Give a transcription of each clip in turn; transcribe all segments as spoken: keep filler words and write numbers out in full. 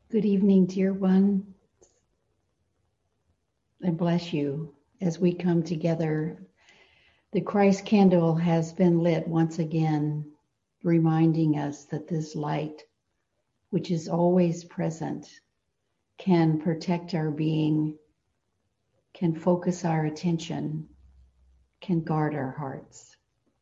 Good evening, dear one, and bless you as we come together. The Christ candle has been lit once again, reminding us that this light, which is always present, can protect our being, can focus our attention, can guard our hearts.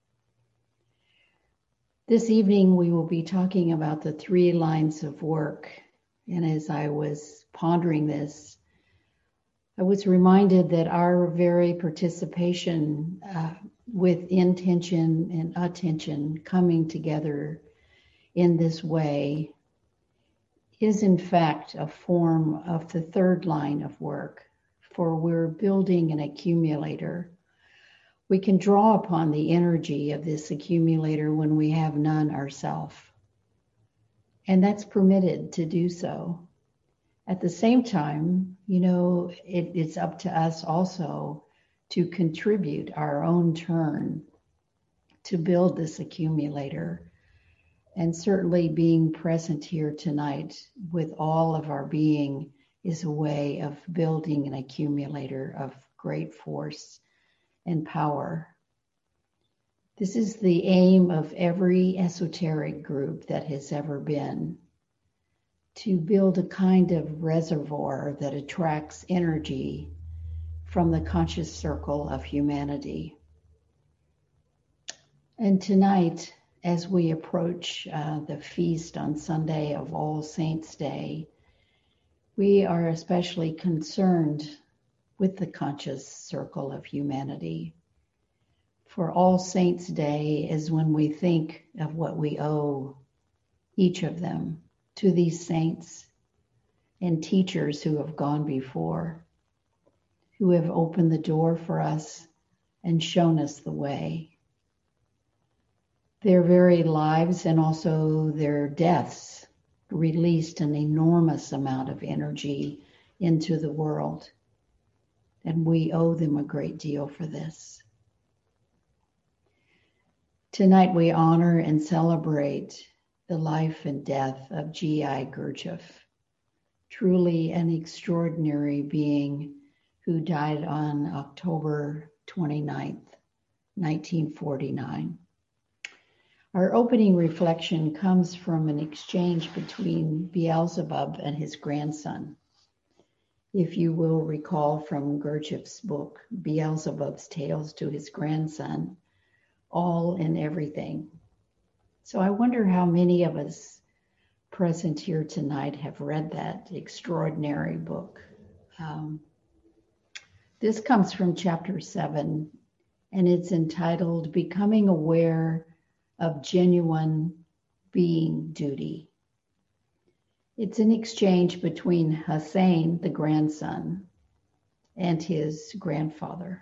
This evening, we will be talking about the three lines of work. And as I was pondering this, I was reminded that our very participation uh, with intention and attention coming together in this way is in fact a form of the third line of work, for we're building an accumulator. We can draw upon the energy of this accumulator when we have none ourselves, and that's permitted to do so. At the same time, you know, it, it's up to us also to contribute our own turn to build this accumulator. And certainly being present here tonight with all of our being is a way of building an accumulator of great force and power. This is the aim of every esoteric group that has ever been, to build a kind of reservoir that attracts energy from the conscious circle of humanity. And tonight, as we approach uh, the feast on Sunday of All Saints' Day, we are especially concerned with the conscious circle of humanity. For All Saints' Day is when we think of what we owe each of them to these saints and teachers who have gone before, who have opened the door for us and shown us the way. Their very lives and also their deaths released an enormous amount of energy into the world, and we owe them a great deal for this. Tonight we honor and celebrate the life and death of G I Gurdjieff, truly an extraordinary being who died on October twenty-ninth, nineteen forty-nine. Our opening reflection comes from an exchange between Beelzebub and his grandson. If you will recall from Gurdjieff's book, Beelzebub's Tales to His Grandson, All and Everything. So I wonder how many of us present here tonight have read that extraordinary book. Um, this comes from chapter seven, and it's entitled Becoming Aware of Genuine Being Duty. It's an exchange between Hussein, the grandson, and his grandfather.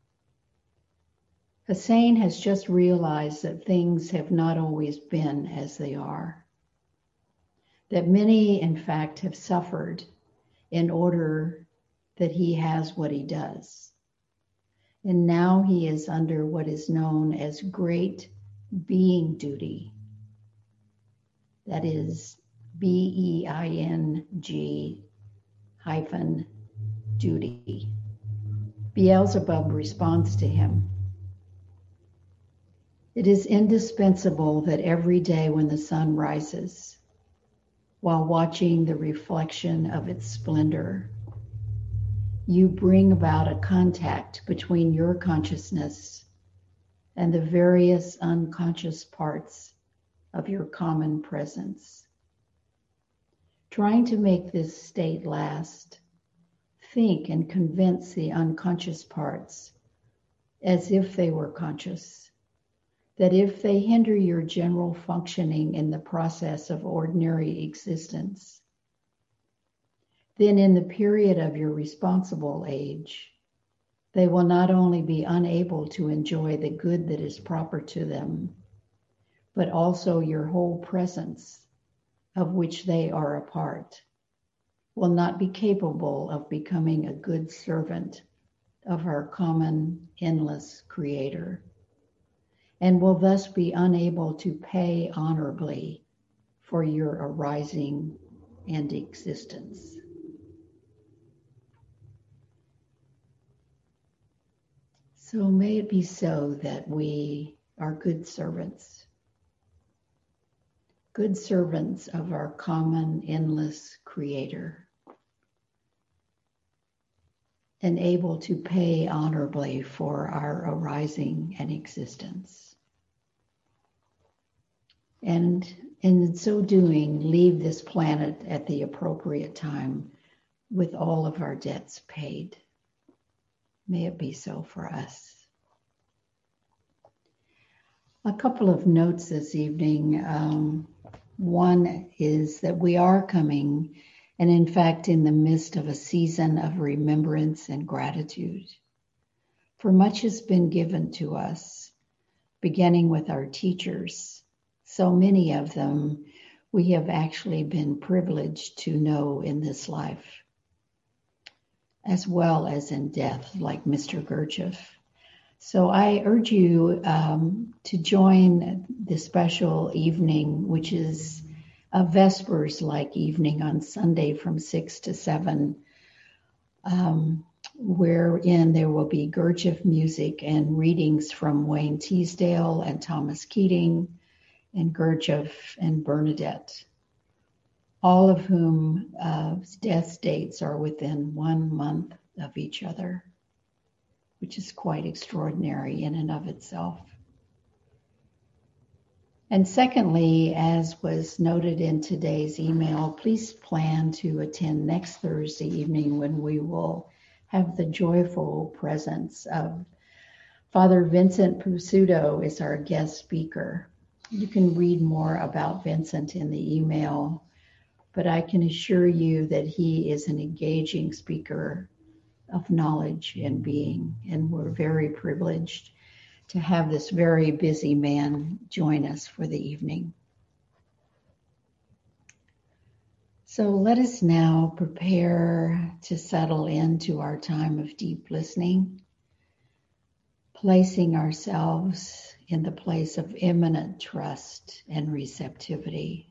Hussein has just realized that things have not always been as they are, that many, in fact, have suffered in order that he has what he does. And now he is under what is known as great being duty. That is B E I N G hyphen duty. Beelzebub responds to him. It is indispensable that every day when the sun rises, while watching the reflection of its splendor, you bring about a contact between your consciousness and the various unconscious parts of your common presence. Trying to make this state last, think and convince the unconscious parts as if they were conscious, that if they hinder your general functioning in the process of ordinary existence, then in the period of your responsible age, they will not only be unable to enjoy the good that is proper to them, but also your whole presence, of which they are a part, will not be capable of becoming a good servant of our common, endless Creator, and will thus be unable to pay honorably for your arising and existence. So may it be so that we are good servants, good servants of our common, endless Creator, and able to pay honorably for our arising and existence. And in so doing, leave this planet at the appropriate time with all of our debts paid. May it be so for us. A couple of notes this evening. Um, one is that we are coming, and in fact, in the midst of a season of remembrance and gratitude. For much has been given to us, beginning with our teachers. So many of them we have actually been privileged to know in this life, as well as in death, like Mister Gurdjieff. So I urge you um, to join the special evening, which is a Vespers-like evening on Sunday from six to seven, um, wherein there will be Gurdjieff music and readings from Wayne Teasdale and Thomas Keating and Gurdjieff and Bernadette, all of whom uh, death dates are within one month of each other, which is quite extraordinary in and of itself. And secondly, as was noted in today's email, please plan to attend next Thursday evening when we will have the joyful presence of Father Vincent Pusudo as our guest speaker. You can read more about Vincent in the email, but I can assure you that he is an engaging speaker of knowledge and being, and we're very privileged to have this very busy man join us for the evening. So let us now prepare to settle into our time of deep listening, placing ourselves in the place of immanent trust and receptivity.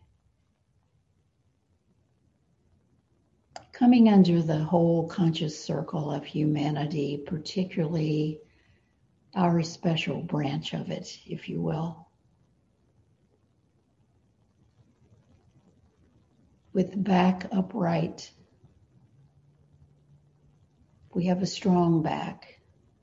Coming under the whole conscious circle of humanity, particularly our special branch of it, if you will. With back upright, we have a strong back.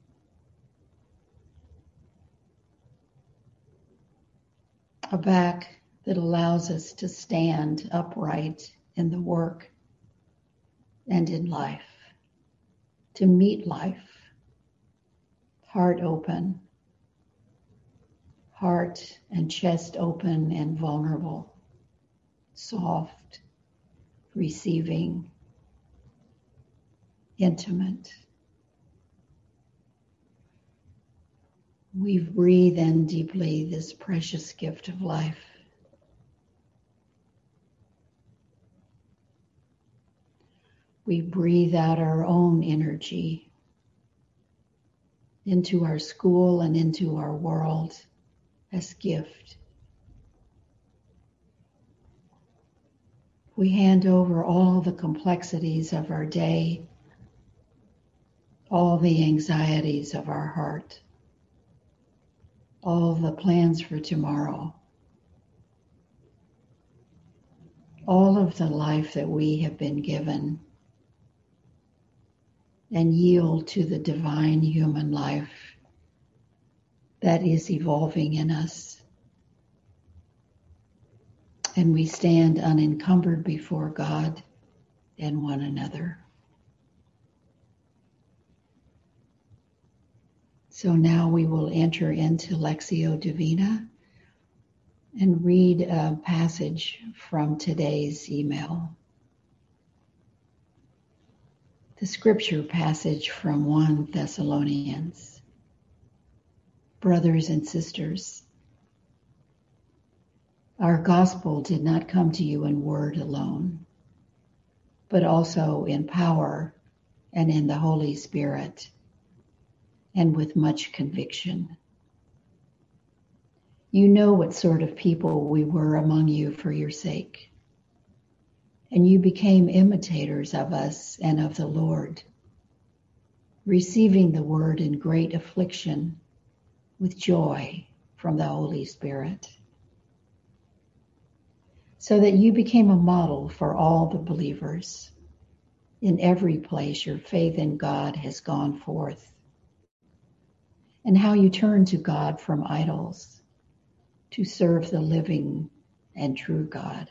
A back that allows us to stand upright in the work and in life, to meet life, heart open, heart and chest open and vulnerable, soft, receiving, intimate. We breathe in deeply this precious gift of life. We breathe out our own energy into our school and into our world as gift. We hand over all the complexities of our day, all the anxieties of our heart, all the plans for tomorrow, all of the life that we have been given, and yield to the divine human life that is evolving in us. And we stand unencumbered before God and one another. So now we will enter into Lectio Divina and read a passage from today's email. The scripture passage from First Thessalonians. Brothers and sisters, our gospel did not come to you in word alone, but also in power and in the Holy Spirit, and with much conviction. You know what sort of people we were among you for your sake. and you became imitators of us and of the Lord, receiving the word in great affliction with joy from the Holy Spirit, so that you became a model for all the believers. In every place your faith in God has gone forth, and how you turn to God from idols to serve the living and true God.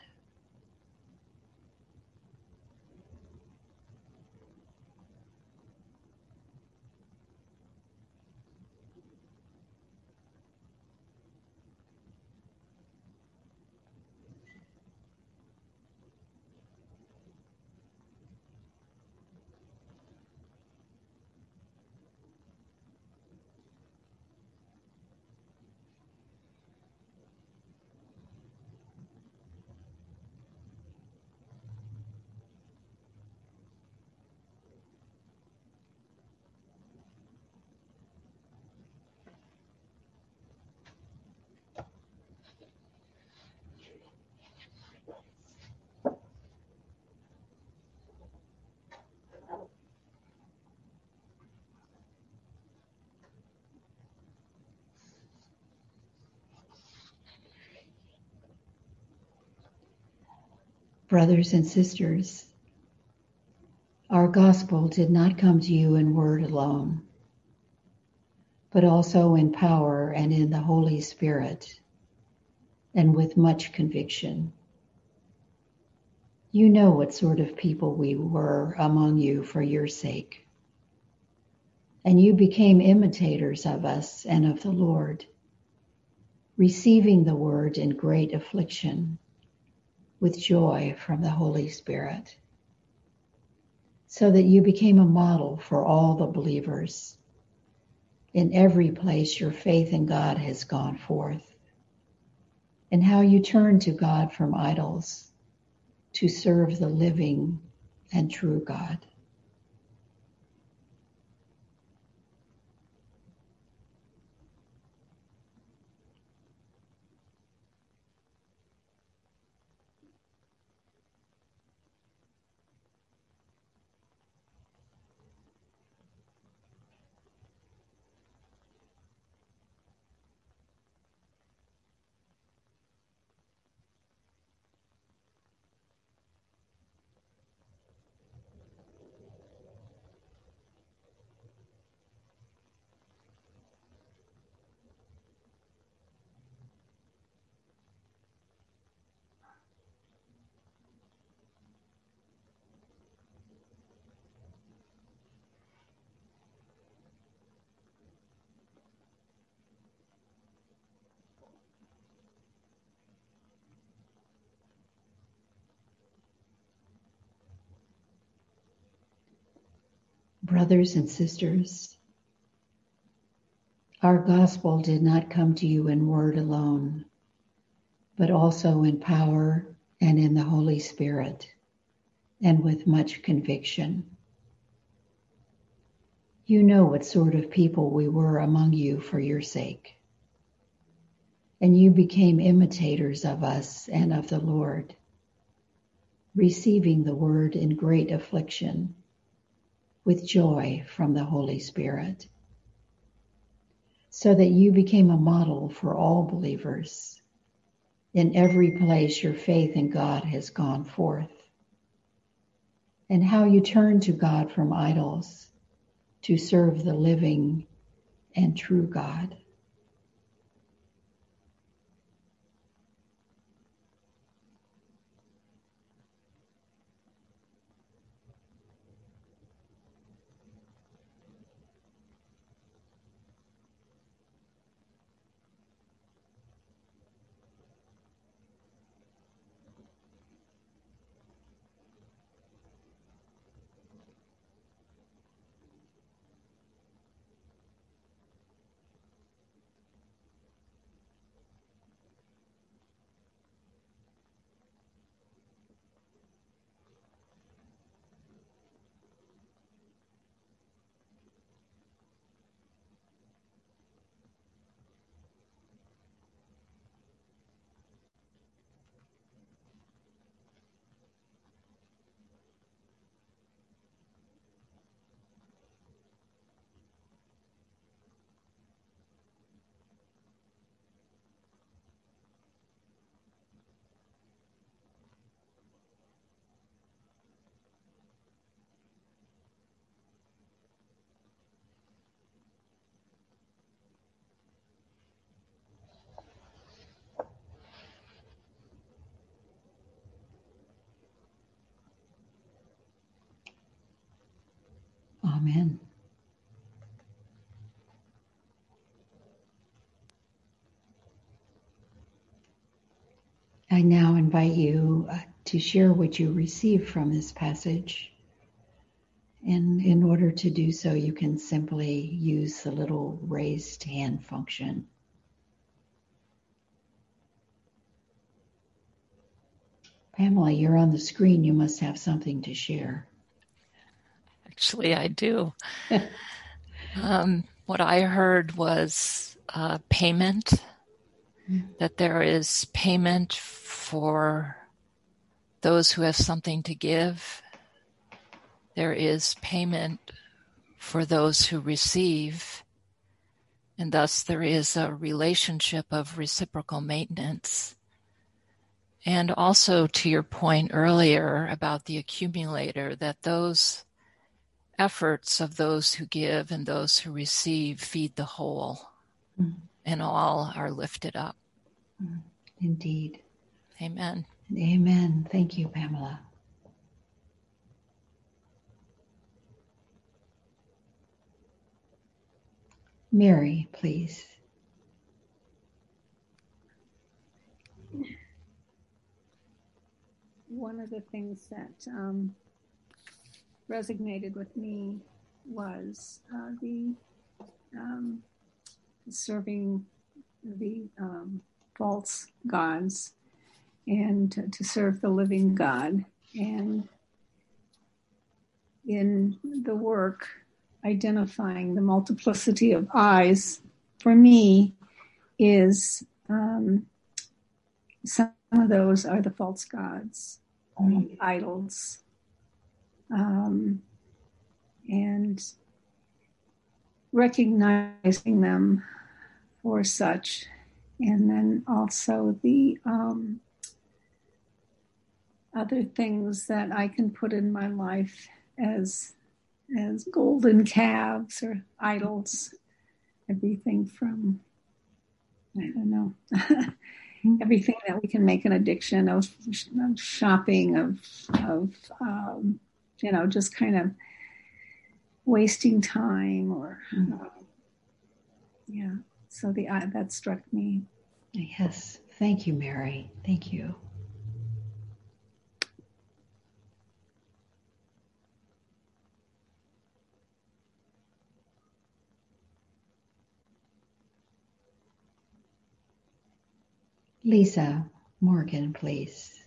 Brothers and sisters, our gospel did not come to you in word alone, but also in power and in the Holy Spirit, and with much conviction. You know what sort of people we were among you for your sake, and you became imitators of us and of the Lord, receiving the word in great affliction with joy from the Holy Spirit, so that you became a model for all the believers. In every place your faith in God has gone forth, and how you turn to God from idols to serve the living and true God. Brothers and sisters, our gospel did not come to you in word alone, but also in power and in the Holy Spirit, and with much conviction. You know what sort of people we were among you for your sake, and you became imitators of us and of the Lord, receiving the word in great affliction with joy from the Holy Spirit, so that you became a model for all believers. In every place your faith in God has gone forth, and how you turn to God from idols to serve the living and true God. Amen. I now invite you uh, to share what you received from this passage. And in order to do so, you can simply use the little raised hand function. Pamela, you're on the screen. You must have something to share. Actually, I do. um, what I heard was uh, payment, mm-hmm. that there is payment for those who have something to give. There is payment for those who receive, and thus there is a relationship of reciprocal maintenance. And also to your point earlier about the accumulator, that those efforts of those who give and those who receive feed the whole, mm. and all are lifted up. Indeed. Amen. Amen. Thank you, Pamela. Mary, please. One of the things that um, resonated with me was uh, the um, serving the um, false gods and to, to serve the living God. And in the work, identifying the multiplicity of eyes, for me, is um, some of those are the false gods, mm-hmm. idols, um, and recognizing them for such. And then also the um, other things that I can put in my life as as golden calves or idols, everything from, I don't know, everything that we can make an addiction of, of shopping, of, of um, you know, just kind of wasting time or, uh, yeah. So the uh, that struck me. Yes. Thank you, Mary. Thank you. Lisa Morgan, please.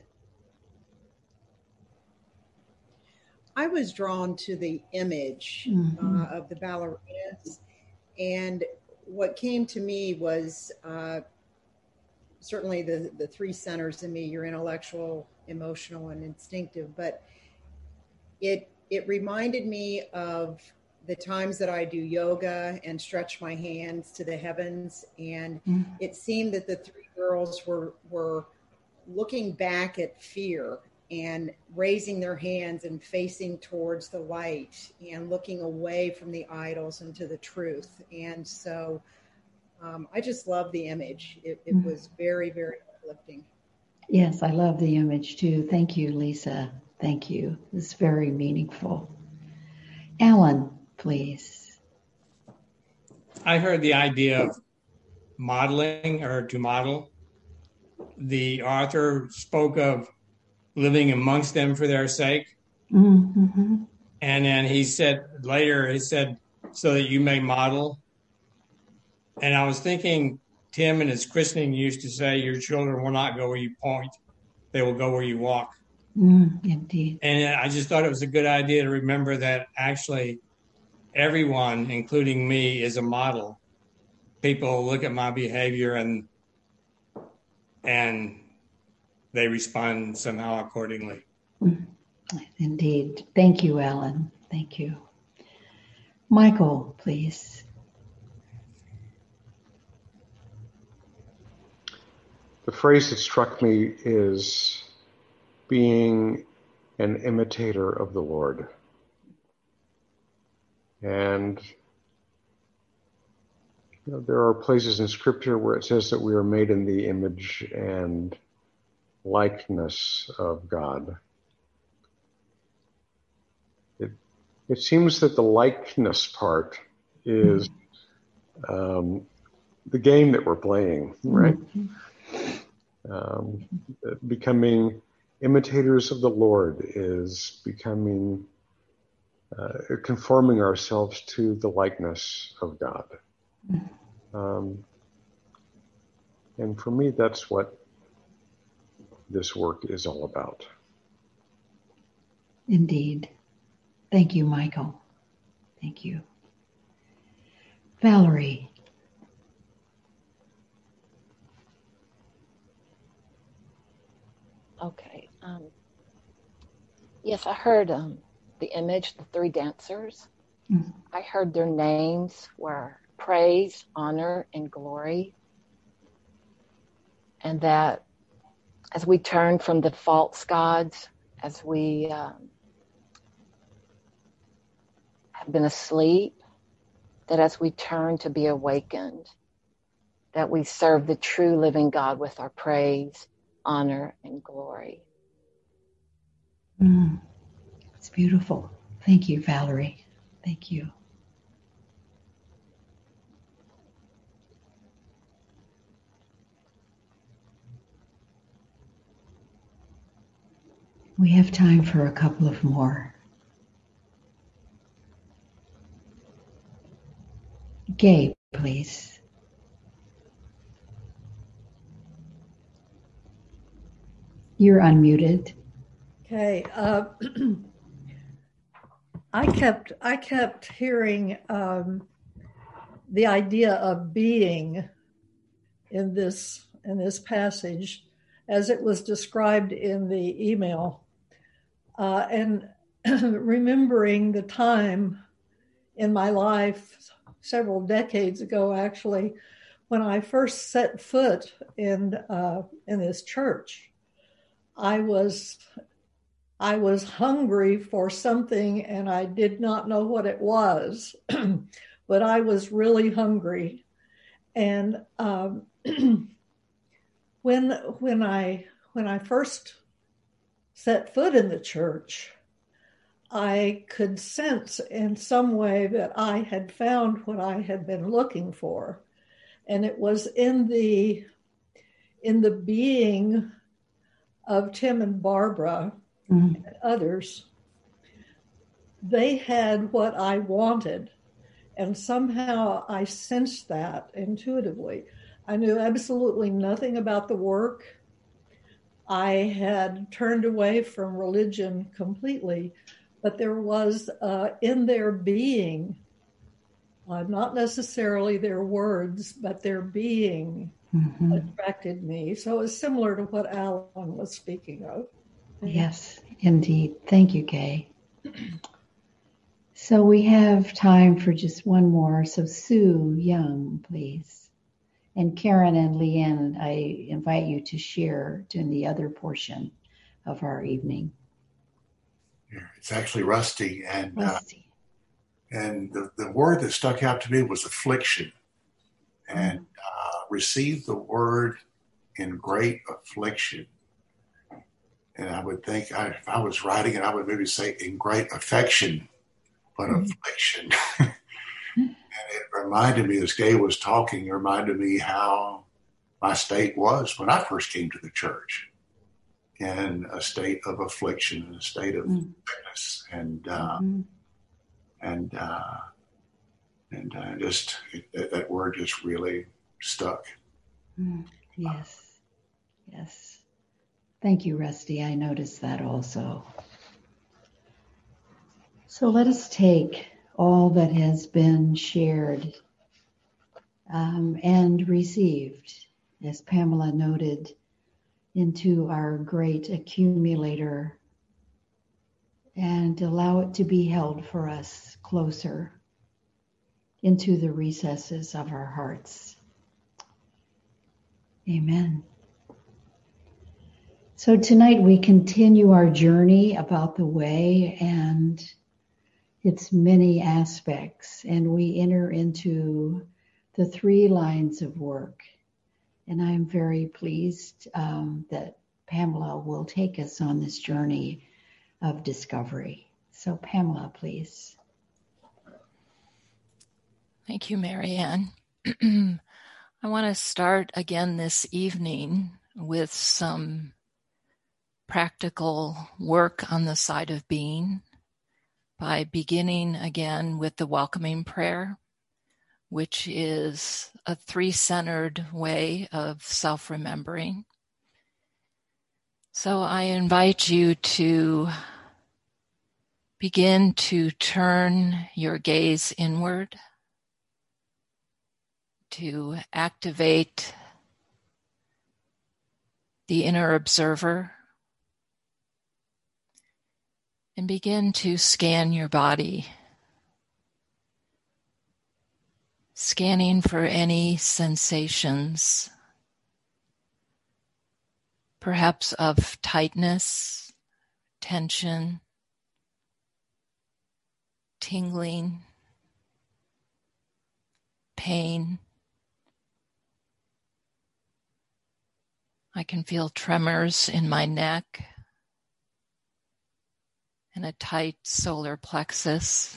I was drawn to the image mm-hmm. uh, of the ballerinas, and what came to me was uh, certainly the, the three centers in me, your intellectual, emotional, and instinctive, but it it reminded me of the times that I do yoga and stretch my hands to the heavens, and mm-hmm. it seemed that the three girls were were looking back at fear and raising their hands and facing towards the light and looking away from the idols and to the truth. And so um, I just love the image. It, it mm-hmm. was very, very uplifting. Yes, I love the image too. Thank you, Lisa. Thank you. It's very meaningful. Alan, please. I heard the idea of modeling or to model. The author spoke of living amongst them for their sake. Mm-hmm. And then he said later, he said, so that you may model. And I was thinking, Tim in his christening used to say, your children will not go where you point. They will go where you walk. Mm, indeed. And I just thought it was a good idea to remember that actually everyone, including me, is a model. People look at my behavior and and they respond somehow accordingly. Indeed. Thank you, Alan. Thank you. Michael, please. The phrase that struck me is being an imitator of the Lord. And you know, there are places in Scripture where it says that we are made in the image and likeness of God. It it seems that the likeness part is um, the game that we're playing, right? Mm-hmm. Um, becoming imitators of the Lord is becoming, uh, conforming ourselves to the likeness of God. Um, and for me, that's what this work is all about. Indeed. Thank you, Michael. Thank you. Valerie. Okay. Um, yes, I heard um, the image, the three dancers. Mm-hmm. I heard their names were praise, honor, and glory. And that as we turn from the false gods, as we um, have been asleep, that as we turn to be awakened, that we serve the true living God with our praise, honor, and glory. Mm, it's beautiful. Thank you, Valerie. Thank you. We have time for a couple of more. Gay, please. You're unmuted. Okay. Uh, I kept I kept hearing um, the idea of being in this in this passage as it was described in the email, uh, and remembering the time in my life several decades ago, actually, when I first set foot in uh, in this church. I was I was hungry for something, and I did not know what it was, but I was really hungry. And um, when when I when I first set foot in the church, I could sense in some way that I had found what I had been looking for, and it was in the in the being of Tim and Barbara mm. and others. They had what I wanted, and somehow I sensed that intuitively. I knew absolutely nothing about the work. I had turned away from religion completely, but there was uh, in their being, uh, not necessarily their words, but their being mm-hmm. attracted me. So it was similar to what Alan was speaking of. Yes, indeed. Thank you, Gay. So we have time for just one more. So Sue Young, please. And Karen and Leanne, I invite you to share during the other portion of our evening. It's actually Rusty. And Rusty. Uh, and the, the word that stuck out to me was affliction. And uh, receive the word in great affliction. And I would think, I, if I was writing it, I would maybe say in great affection, but mm-hmm. affliction. And it reminded me, as Gay was talking, it reminded me how my state was when I first came to the church. In a state of affliction, in a state of mm. sickness, and uh, mm-hmm. and uh, and uh, just it, that word just really stuck. Mm. Yes, yes. Thank you, Rusty. I noticed that also. So let us take all that has been shared um, and received, as Pamela noted, into our great accumulator and allow it to be held for us closer into the recesses of our hearts. Amen. So tonight we continue our journey about the way and its many aspects, and we enter into the three lines of work. And I'm very pleased um, that Pamela will take us on this journey of discovery. So Pamela, please. Thank you, Marianne. I want to start again this evening with some practical work on the side of being by beginning again with the welcoming prayer, which is a three-centered way of self-remembering. So I invite you to begin to turn your gaze inward, to activate the inner observer, and begin to scan your body, scanning for any sensations, perhaps of tightness, tension, tingling, pain. I can feel tremors in my neck and a tight solar plexus.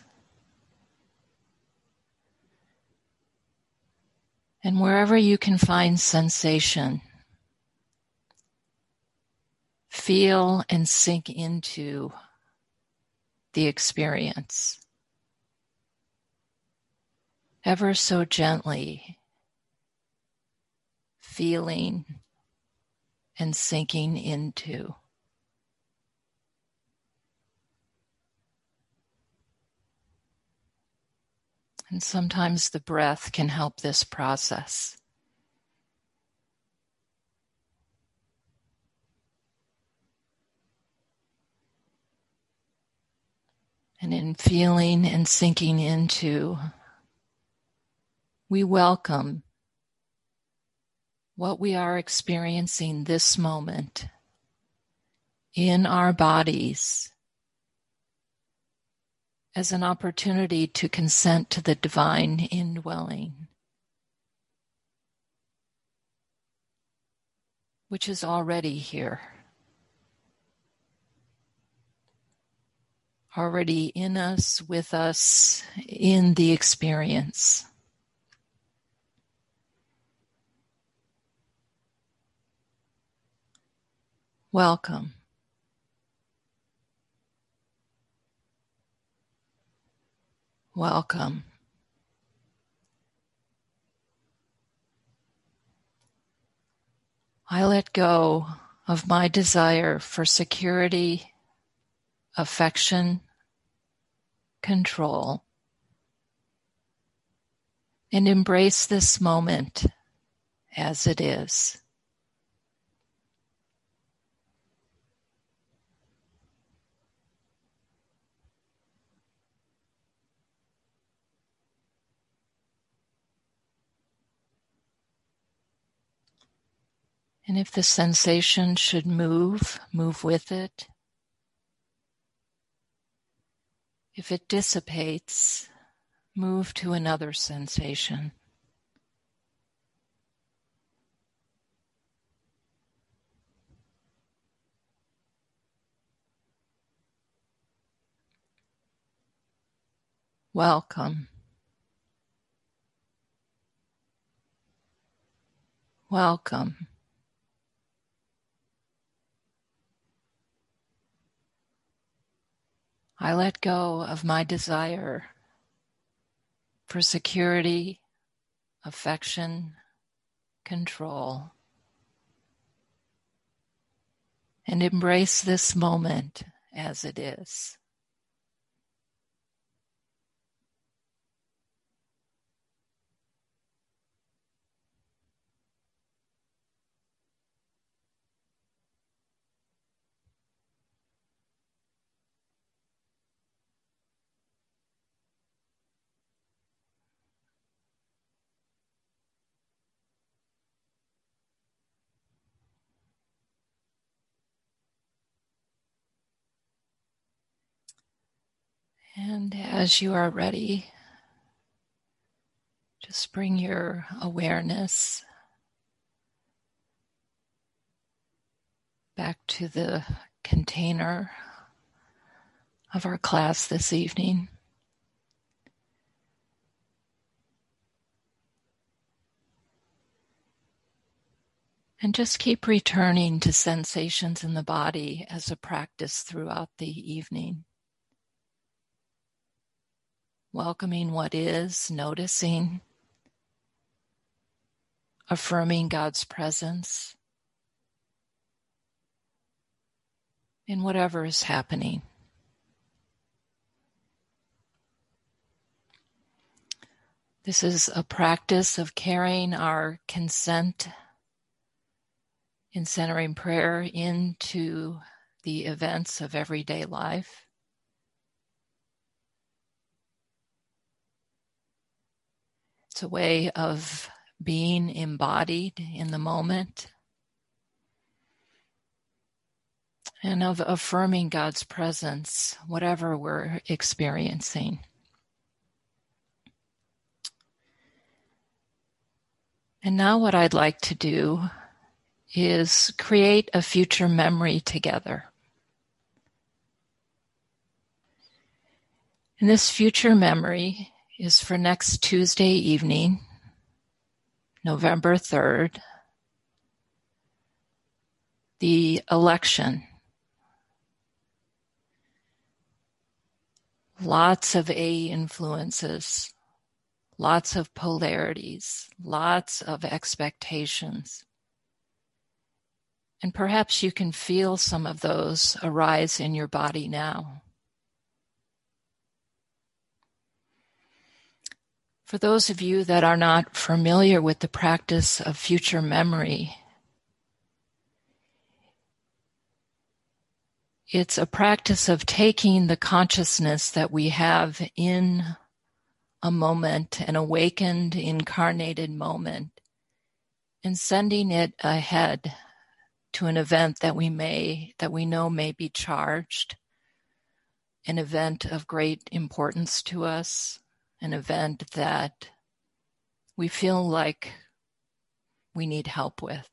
And wherever you can find sensation, feel and sink into the experience. Ever so gently, feeling and sinking into. And sometimes the breath can help this process. And in feeling and sinking into, we welcome what we are experiencing this moment in our bodies as an opportunity to consent to the divine indwelling, which is already here, already in us, with us, in the experience. Welcome. Welcome. I let go of my desire for security, affection, control, and embrace this moment as it is. And if the sensation should move, move with it. If it dissipates, move to another sensation. Welcome. Welcome. I let go of my desire for security, affection, control, and embrace this moment as it is. And as you are ready, just bring your awareness back to the container of our class this evening. And just keep returning to sensations in the body as a practice throughout the evening. Welcoming what is, noticing, affirming God's presence in whatever is happening. This is a practice of carrying our consent in centering prayer into the events of everyday life. It's a way of being embodied in the moment and of affirming God's presence, whatever we're experiencing. And now what I'd like to do is create a future memory together. And this future memory is for next Tuesday evening, November third, the election. Lots of A influences, lots of polarities, lots of expectations. And perhaps you can feel some of those arise in your body now. For those of you that are not familiar with the practice of future memory, it's a practice of taking the consciousness that we have in a moment, an awakened, incarnated moment, and sending it ahead to an event that we may, that we know may be charged, an event of great importance to us, an event that we feel like we need help with.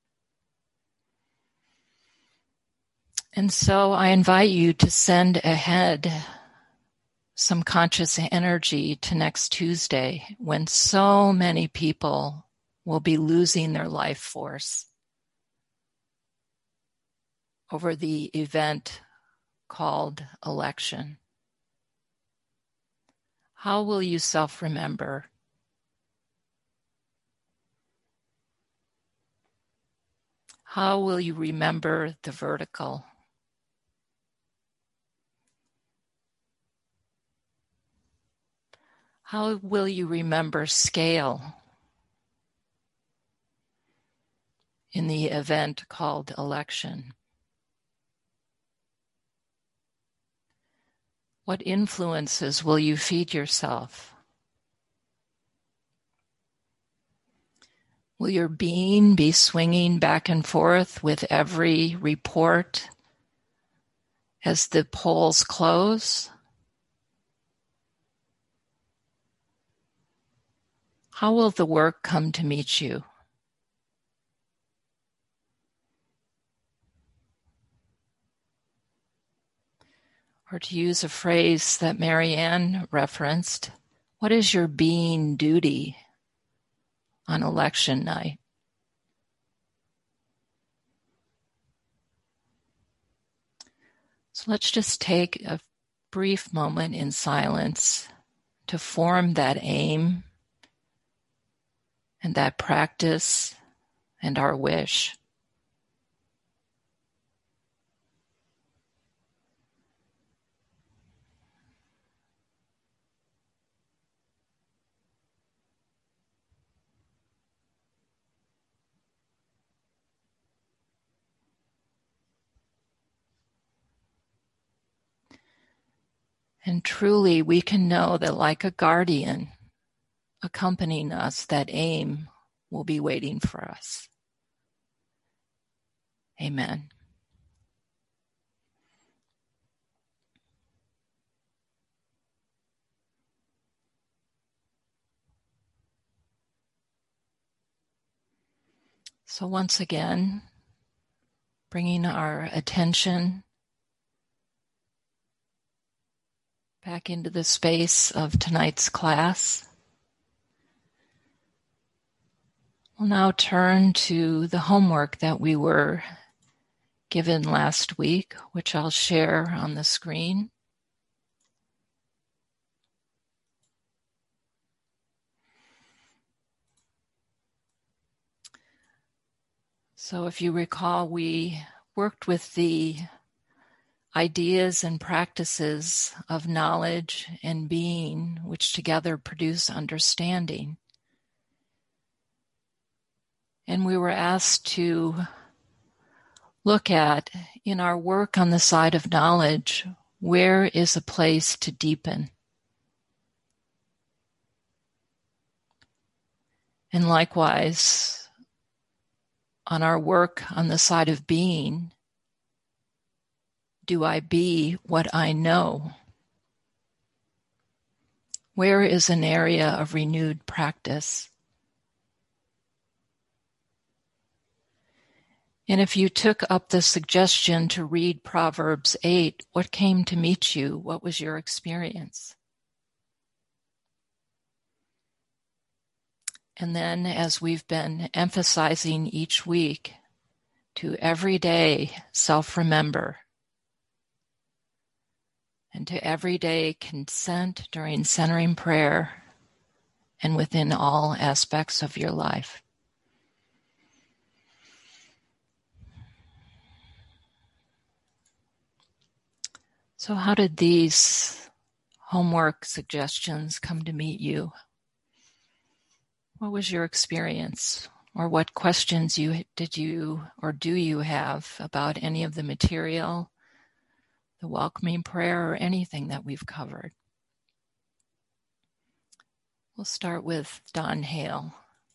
And so I invite you to send ahead some conscious energy to next Tuesday when so many people will be losing their life force over the event called election. How will you self-remember? How will you remember the vertical? How will you remember scale in the event called election? What influences will you feed yourself? Will your being be swinging back and forth with every report as the polls close? How will the work come to meet you? Or to use a phrase that Marianne referenced, what is your being duty on election night? So let's just take a brief moment in silence to form that aim and that practice and our wish. And truly, we can know that like a guardian accompanying us, that aim will be waiting for us. Amen. So once again, bringing our attention back into the space of tonight's class. We'll now turn to the homework that we were given last week, which I'll share on the screen. So if you recall, we worked with the ideas and practices of knowledge and being, which together produce understanding. And we were asked to look at, in our work on the side of knowledge, where is a place to deepen? And likewise, on our work on the side of being, do I be what I know? Where is an area of renewed practice? And if you took up the suggestion to read Proverbs eight, what came to meet you? What was your experience? And then, as we've been emphasizing each week, to everyday self-remember, and to everyday consent during centering prayer and within all aspects of your life. So how did these homework suggestions come to meet you? What was your experience? Or what questions you did you or do you have about any of the material, the welcoming prayer, or anything that we've covered? We'll start with Don Hale.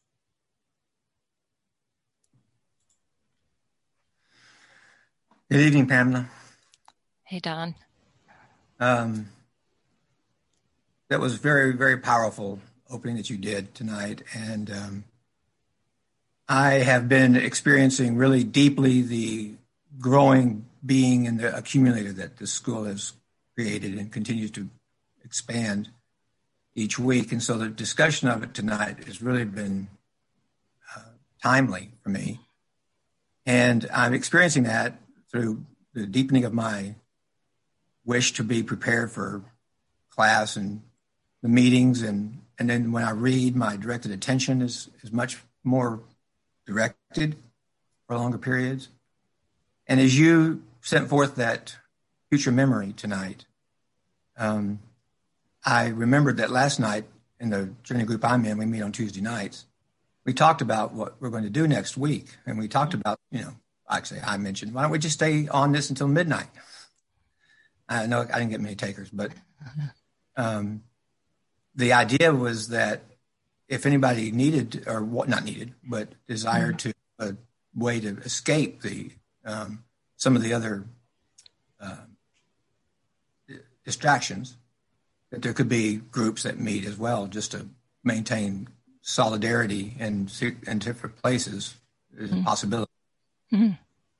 Good evening, Pamela. Hey, Don. Um, that was very, very powerful opening that you did tonight. And um, I have been experiencing really deeply the growing being and the accumulator that the school has created and continues to expand each week. And so the discussion of it tonight has really been uh, timely for me. And I'm experiencing that through the deepening of my wish to be prepared for class and the meetings. And, and then when I read, my directed attention is, is much more directed for longer periods. And as you sent forth that future memory tonight, um, I remembered that last night in the journey group I'm in, we meet on Tuesday nights, we talked about what we're going to do next week. And we talked about, you know, actually I mentioned, why don't we just stay on this until midnight? I know I didn't get many takers, but um, the idea was that if anybody needed, or what not needed, but desired to a way to escape the um, some of the other uh, distractions, that there could be groups that meet as well, just to maintain solidarity in, in different places is mm-hmm. a possibility. Mm-hmm.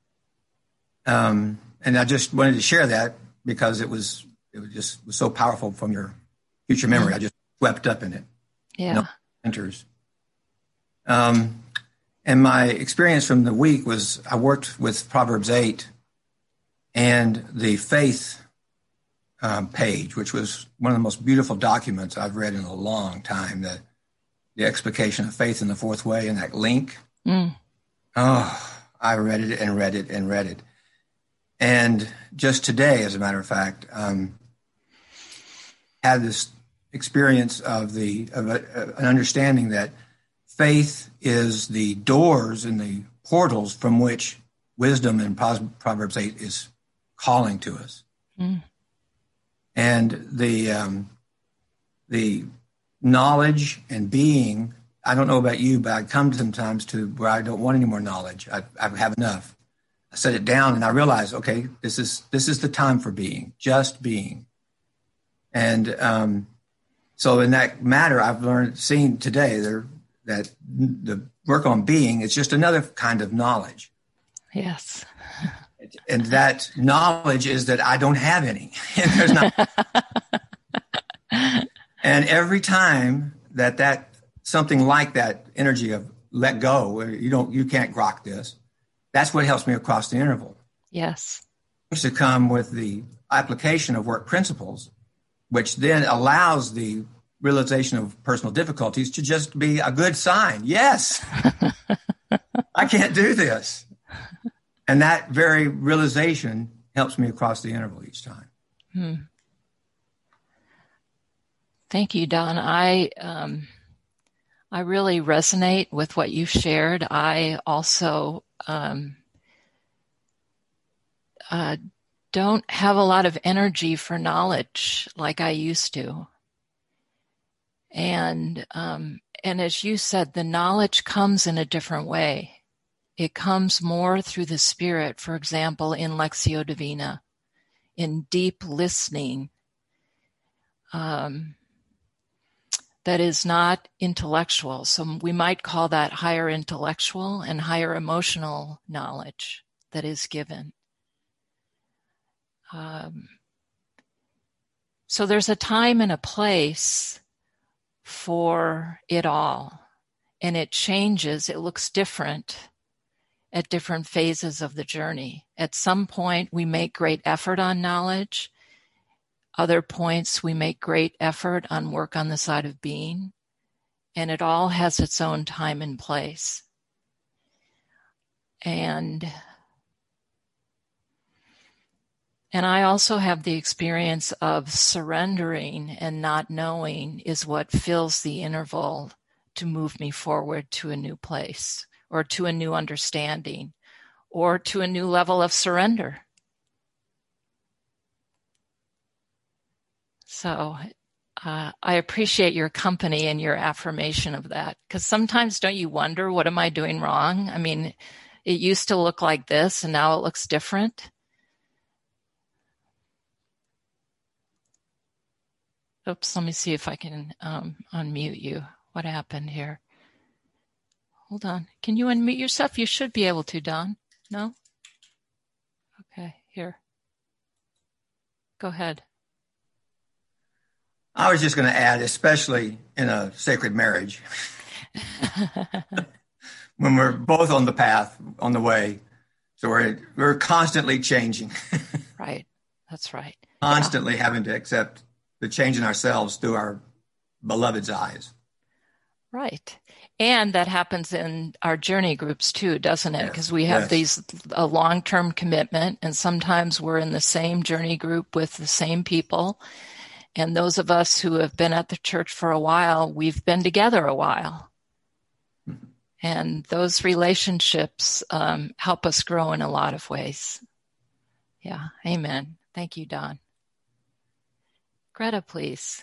Um, and I just wanted to share that because it was it was just was so powerful from your future memory. I just swept up in it. Yeah. No enters. Um, and my experience from the week was I worked with Proverbs eight and the faith um, page, which was one of the most beautiful documents I've read in a long time. The the explication of faith in the fourth way and that link. Mm. Oh, I read it and read it and read it. And just today, as a matter of fact, um, had this experience of the of a, an understanding that faith is the doors and the portals from which wisdom in Proverbs eight is calling to us. Mm. And the um, the knowledge and being, I don't know about you, but I come sometimes to where I don't want any more knowledge. I, I have enough. I set it down and I realize, okay, this is this is the time for being, just being. And um, so in that matter, I've learned, seen today there, that the work on being is just another kind of knowledge. Yes. And that knowledge is that I don't have any. And there's not. And every time that that something like that energy of let go. You don't, you can't grok this. That's what helps me across the interval. Yes. It's to come with the application of work principles, which then allows the realization of personal difficulties to just be a good sign. Yes, I can't do this. And that very realization helps me across the interval each time. Hmm. Thank you, Don. I um, I really resonate with what you shared. I also um, uh, don't have a lot of energy for knowledge like I used to. And um, and as you said, the knowledge comes in a different way. It comes more through the Spirit, for example, in Lectio Divina, in deep listening. Um, that is not intellectual. So we might call that higher intellectual and higher emotional knowledge that is given. Um, so there's a time and a place for it all, and it changes. It looks different at different phases of the journey. At some point, we make great effort on knowledge. Other points, we make great effort on work on the side of being, and it all has its own time and place. And, and I also have the experience of surrendering and not knowing is what fills the interval to move me forward to a new place, or to a new understanding, or to a new level of surrender. So uh, I appreciate your company and your affirmation of that, because sometimes don't you wonder, what am I doing wrong? I mean, it used to look like this and now it looks different. Oops, let me see if I can um, unmute you. What happened here? Hold on. Can you unmute yourself? You should be able to, Don. No? Okay, here. Go ahead. I was just going to add, especially in a sacred marriage, when we're both on the path, on the way, so we're we're constantly changing. Right, that's right. Constantly yeah. having to accept the change in ourselves through our beloved's eyes. Right, and that happens in our journey groups too, doesn't it? Because yes. we have yes. these a long-term commitment, and sometimes we're in the same journey group with the same people. And those of us who have been at the church for a while, we've been together a while. Mm-hmm. And those relationships um, help us grow in a lot of ways. Yeah, amen. Thank you, Don. Greta, please.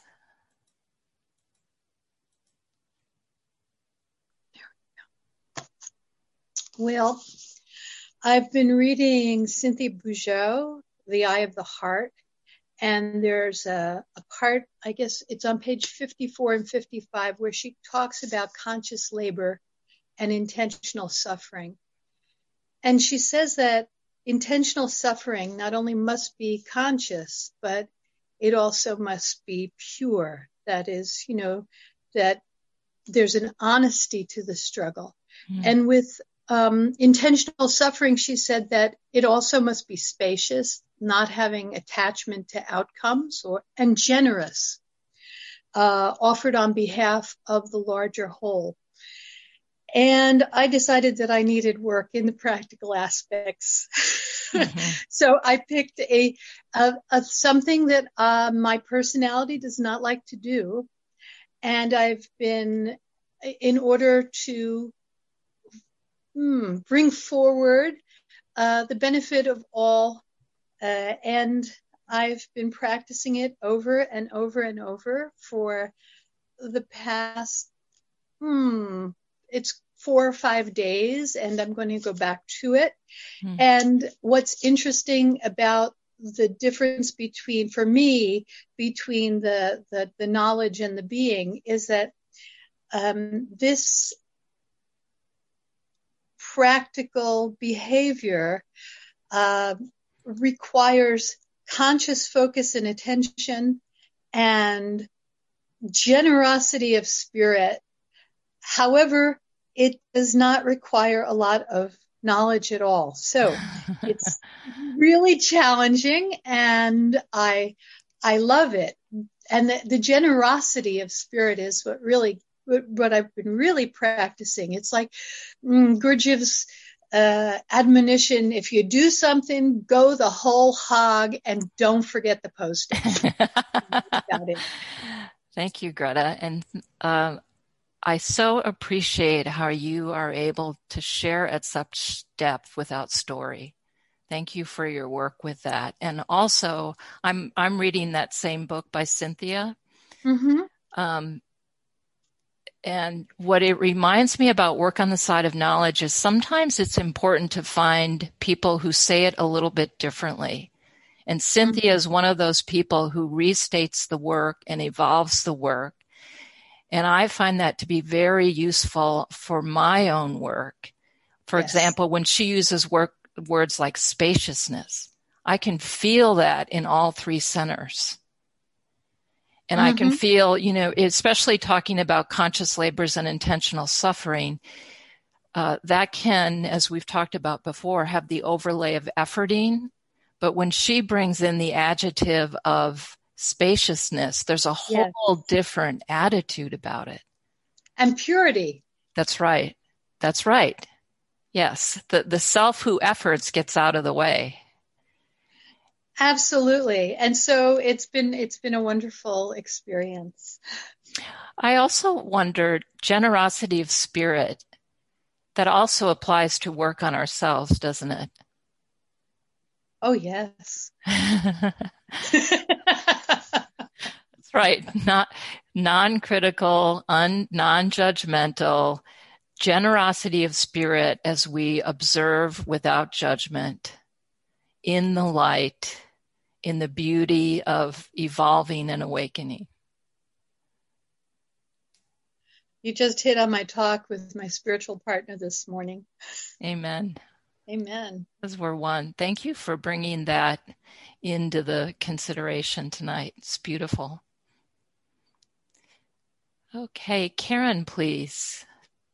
Well, I've been reading Cynthia Bourgeault, The Eye of the Heart. And there's a, a part, I guess it's on page fifty-four and fifty-five, where she talks about conscious labor and intentional suffering. And she says that intentional suffering not only must be conscious, but it also must be pure. That is, you know, that there's an honesty to the struggle. Mm. And with um, intentional suffering, she said that it also must be spacious, not having attachment to outcomes, or and generous, uh, offered on behalf of the larger whole. And I decided that I needed work in the practical aspects. Mm-hmm. So I picked a, a, a something that uh, my personality does not like to do. And I've been, in order to hmm, bring forward uh, the benefit of all, Uh, and I've been practicing it over and over and over for the past, hmm, it's four or five days, and I'm going to go back to it. Mm. And what's interesting about the difference between, for me, between the, the, the knowledge and the being is that um, this practical behavior uh, requires conscious focus and attention and generosity of spirit. However, it does not require a lot of knowledge at all. So it's really challenging, and I I love it. And the, the generosity of spirit is what really what, what I've been really practicing. It's like mm, Gurdjieff's uh, admonition: if you do something, go the whole hog, and don't forget the postage. Thank you, Greta. And um, I so appreciate how you are able to share at such depth without story. Thank you for your work with that. And also, I'm I'm reading that same book by Cynthia. Mm-hmm. Um, and what it reminds me about work on the side of knowledge is sometimes it's important to find people who say it a little bit differently. And Cynthia mm-hmm. is one of those people who restates the work and evolves the work. And I find that to be very useful for my own work. For yes. example, when she uses work, words like spaciousness, I can feel that in all three centers. And mm-hmm. I can feel, you know, especially talking about conscious labors and intentional suffering, uh, that can, as we've talked about before, have the overlay of efforting. But when she brings in the adjective of spaciousness, there's a whole yes. different attitude about it. And purity. That's right. That's right. Yes. The, the self who efforts gets out of the way. Absolutely. And so it's been, it's been a wonderful experience. I also wonder, generosity of spirit, that also applies to work on ourselves, doesn't it? Oh, yes. That's right. Not non-critical, un, non-judgmental, generosity of spirit as we observe without judgment, in the light, in the beauty of evolving and awakening. You just hit on my talk with my spiritual partner this morning. Amen. Amen. Because we're one. Thank you for bringing that into the consideration tonight. It's beautiful. Okay, Karen, please.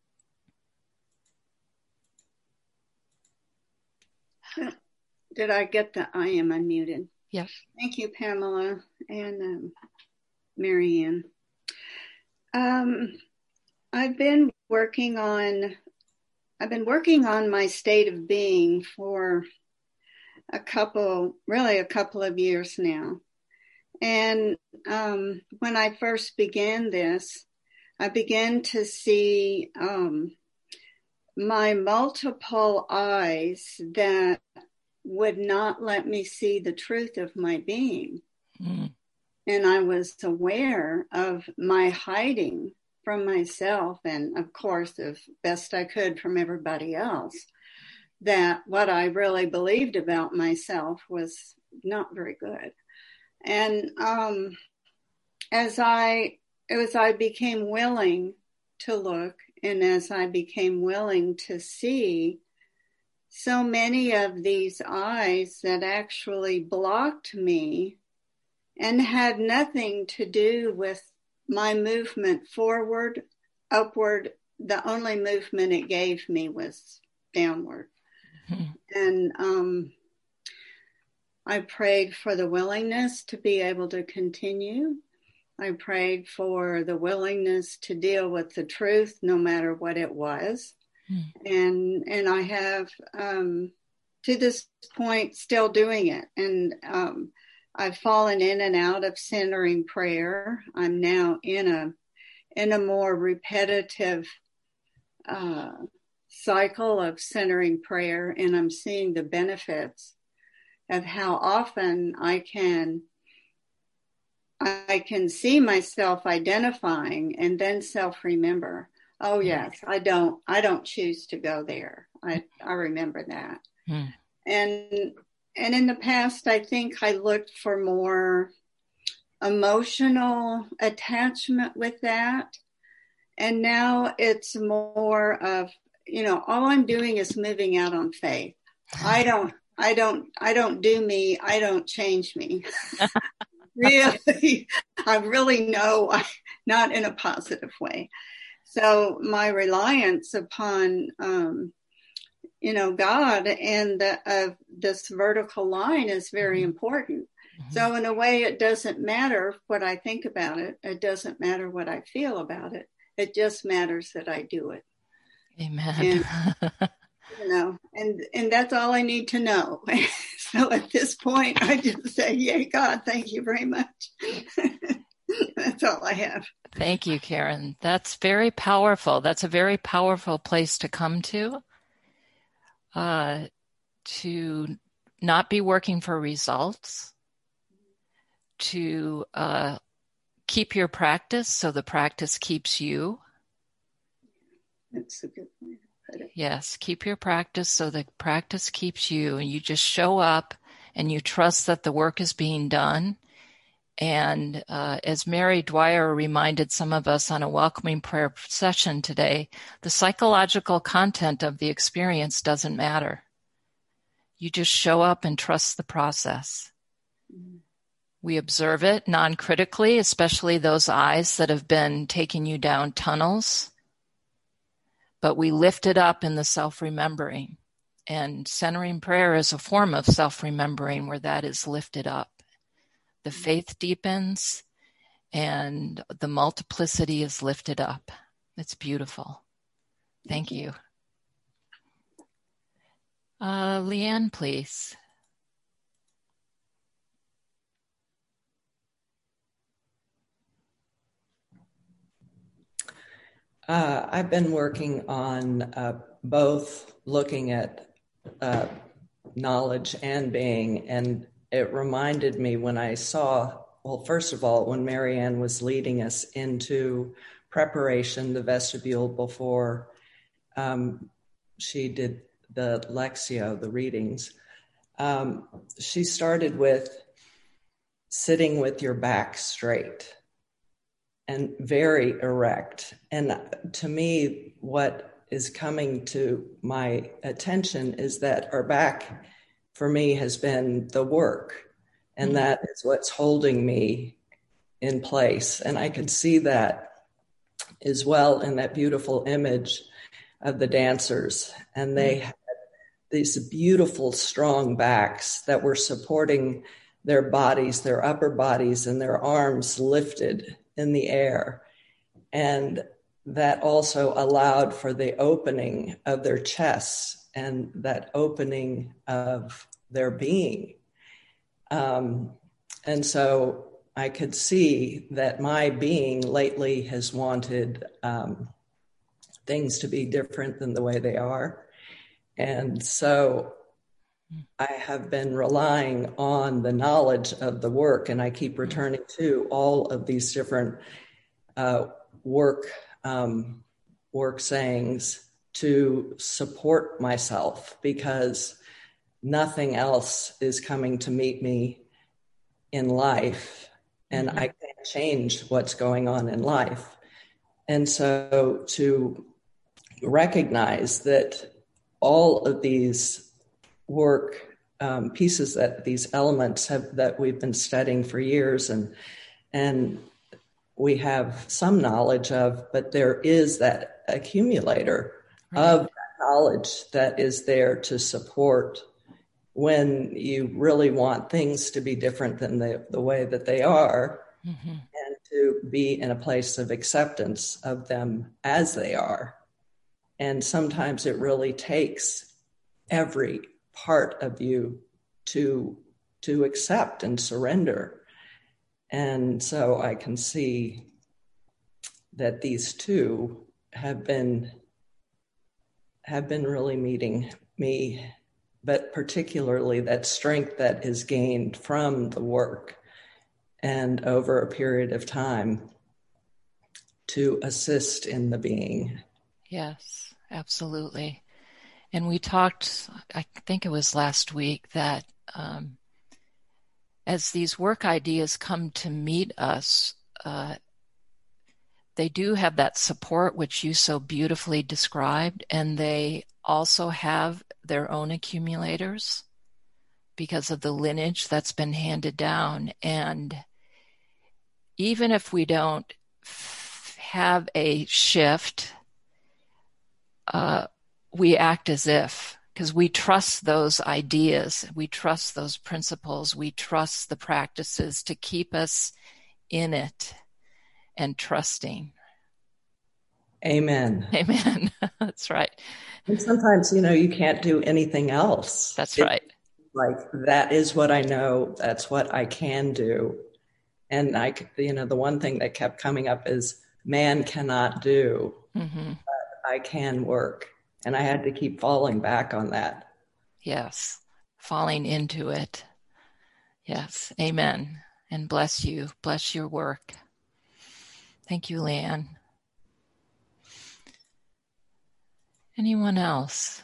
Did I get the, I am unmuted. Yes. Thank you, Pamela and um, Marianne. Um, I've been working on, I've been working on my state of being for a couple, really a couple of years now. And um, when I first began this, I began to see um, my multiple eyes that would not let me see the truth of my being. Mm. And I was aware of my hiding from myself and, of course, as best I could from everybody else, that what I really believed about myself was not very good. And um, as I, as I became willing to look and as I became willing to see, so many of these eyes that actually blocked me and had nothing to do with my movement forward, upward. The only movement it gave me was downward. Mm-hmm. And um, I prayed for the willingness to be able to continue. I prayed for the willingness to deal with the truth, no matter what it was. And and I have, um, to this point, still doing it. And um, I've fallen in and out of centering prayer. I'm now in a in a more repetitive uh, cycle of centering prayer, and I'm seeing the benefits of how often I can I can see myself identifying and then self-remember. Oh yes, I don't. I don't choose to go there. I I remember that. Hmm. And and in the past, I think I looked for more emotional attachment with that, and now it's more of, you know, all I'm doing is moving out on faith. I don't. I don't. I don't do me. I don't change me. Really, I really know, not in a positive way. So my reliance upon, um, you know, God and the, uh, this vertical line is very important. Mm-hmm. So in a way, it doesn't matter what I think about it. It doesn't matter what I feel about it. It just matters that I do it. Amen. And, you know, and, and that's all I need to know. So at this point, I just say, yay, God, thank you very much. That's all I have. Thank you, Karen. That's very powerful. That's a very powerful place to come to, uh, to not be working for results, to uh, keep your practice so the practice keeps you. That's a good way to put it. Yes, keep your practice so the practice keeps you, and you just show up and you trust that the work is being done. And uh, as Mary Dwyer reminded some of us on a welcoming prayer session today, the psychological content of the experience doesn't matter. You just show up and trust the process. Mm-hmm. We observe it non-critically, especially those eyes that have been taking you down tunnels. But we lift it up in the self-remembering. And centering prayer is a form of self-remembering where that is lifted up. The faith deepens and the multiplicity is lifted up. It's beautiful. Thank you. Uh, Leanne, please. Uh, I've been working on uh, both looking at uh, knowledge and being, and it reminded me when I saw, well, first of all, when Marianne was leading us into preparation, the vestibule before um, she did the Lectio, the readings, um, she started with sitting with your back straight and very erect. And to me, what is coming to my attention is that our back, for me, has been the work, and that is what's holding me in place. And I could see that as well in that beautiful image of the dancers. And they had these beautiful, strong backs that were supporting their bodies, their upper bodies, and their arms lifted in the air. And that also allowed for the opening of their chests and that opening of their being. Um, and so I could see that my being lately has wanted um, things to be different than the way they are. And so I have been relying on the knowledge of the work, and I keep returning to all of these different uh, work um, work sayings to support myself, because nothing else is coming to meet me in life, and mm-hmm. I can't change what's going on in life. And so to recognize that all of these work um, pieces, that these elements have that we've been studying for years, and and we have some knowledge of, but there is that accumulator right. of that knowledge that is there to support when you really want things to be different than the, the way that they are, mm-hmm. and to be in a place of acceptance of them as they are. And sometimes it really takes every part of you to to accept and surrender. And so I can see that these two have been have been really meeting me, but particularly that strength that is gained from the work and over a period of time to assist in the being. Yes, absolutely. And we talked, I think it was last week, that um, as these work ideas come to meet us, uh, they do have that support, which you so beautifully described, and they also have their own accumulators because of the lineage that's been handed down. And even if we don't f- have a shift, uh, we act as if, because we trust those ideas, we trust those principles, we trust the practices to keep us in it and trusting. Amen. Amen. That's right. And sometimes, you know, you can't do anything else. That's It, right. Like, that is what I know. That's what I can do. And I, you know, the one thing that kept coming up is man cannot do, Mm-hmm. but I can work. And I had to keep falling back on that. Yes. Falling into it. Yes. Amen. And bless you. Bless your work. Thank you, Leanne. Anyone else?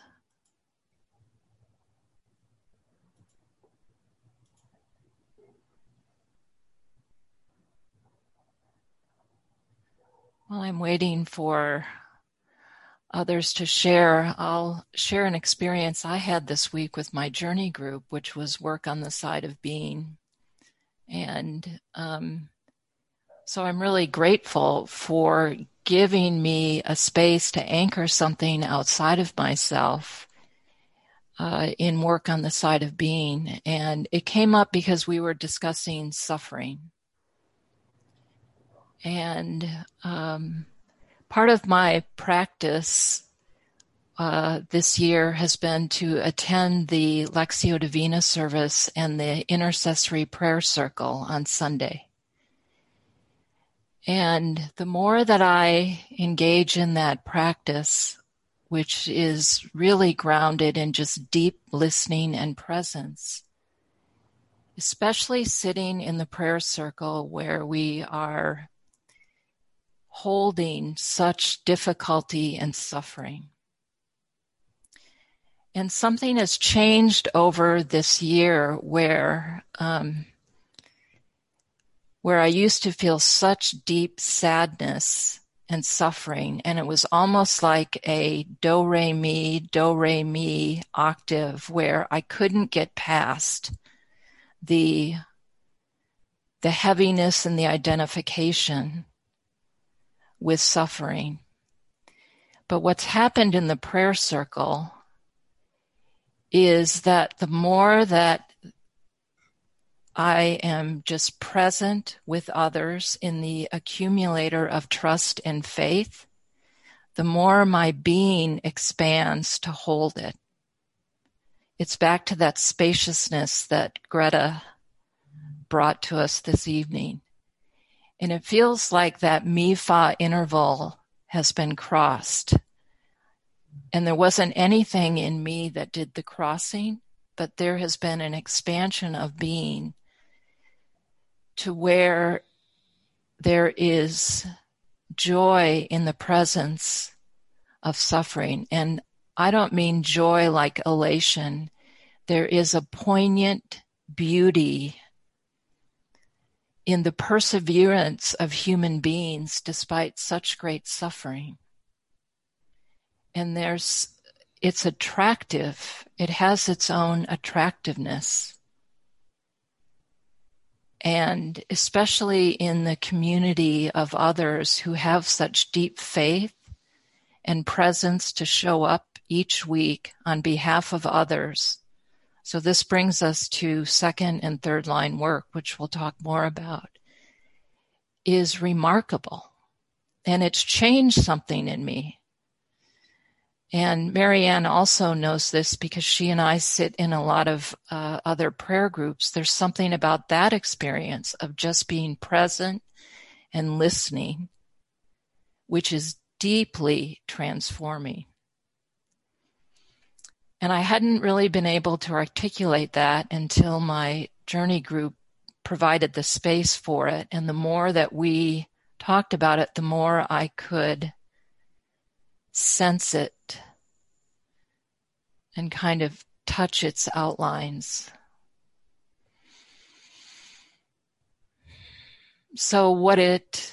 While I'm waiting for others to share, I'll share an experience I had this week with my journey group, which was work on the side of being. And um, so I'm really grateful for giving me a space to anchor something outside of myself uh, in work on the side of being. And it came up because we were discussing suffering. And um, part of my practice uh, this year has been to attend the Lectio Divina service and the intercessory prayer circle on Sunday. And the more that I engage in that practice, which is really grounded in just deep listening and presence, especially sitting in the prayer circle where we are holding such difficulty and suffering. And something has changed over this year where um, where I used to feel such deep sadness and suffering, and it was almost like a do-re-mi, do-re-mi octave where I couldn't get past the, the heaviness and the identification with suffering. But what's happened in the prayer circle is that the more that I am just present with others in the accumulator of trust and faith, the more my being expands to hold it. It's back to that spaciousness that Greta brought to us this evening. And it feels like that mi-fa interval has been crossed. And there wasn't anything in me that did the crossing, but there has been an expansion of being to where there is joy in the presence of suffering. And I don't mean joy like elation. There is a poignant beauty in the perseverance of human beings despite such great suffering. And there's, it's attractive. It has its own attractiveness. And especially in the community of others who have such deep faith and presence to show up each week on behalf of others. So this brings us to second and third line work, which we'll talk more about, is remarkable. And it's changed something in me. And Marianne also knows this because she and I sit in a lot of uh, other prayer groups. There's something about that experience of just being present and listening, which is deeply transforming. And I hadn't really been able to articulate that until my journey group provided the space for it. And the more that we talked about it, the more I could sense it and kind of touch its outlines. So what it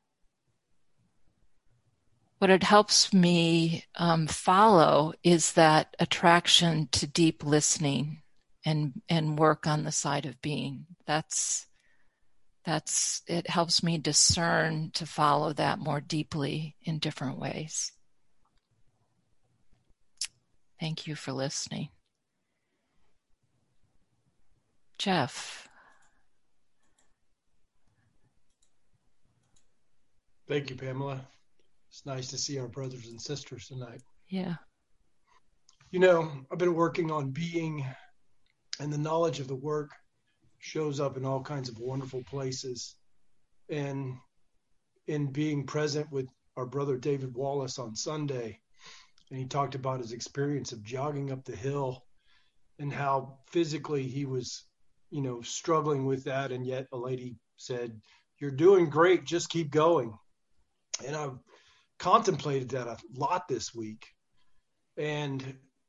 what it helps me um, follow is that attraction to deep listening and and work on the side of being. That's that's, it helps me discern to follow that more deeply in different ways. Thank you for listening. Jeff. Thank you, Pamela. It's nice to see our brothers and sisters tonight. Yeah. You know, I've been working on being, and the knowledge of the work shows up in all kinds of wonderful places. And in being present with our brother David Wallace on Sunday, and he talked about his experience of jogging up the hill and how physically he was, you know, struggling with that. And yet a lady said, "You're doing great, just keep going." And I've contemplated that a lot this week. And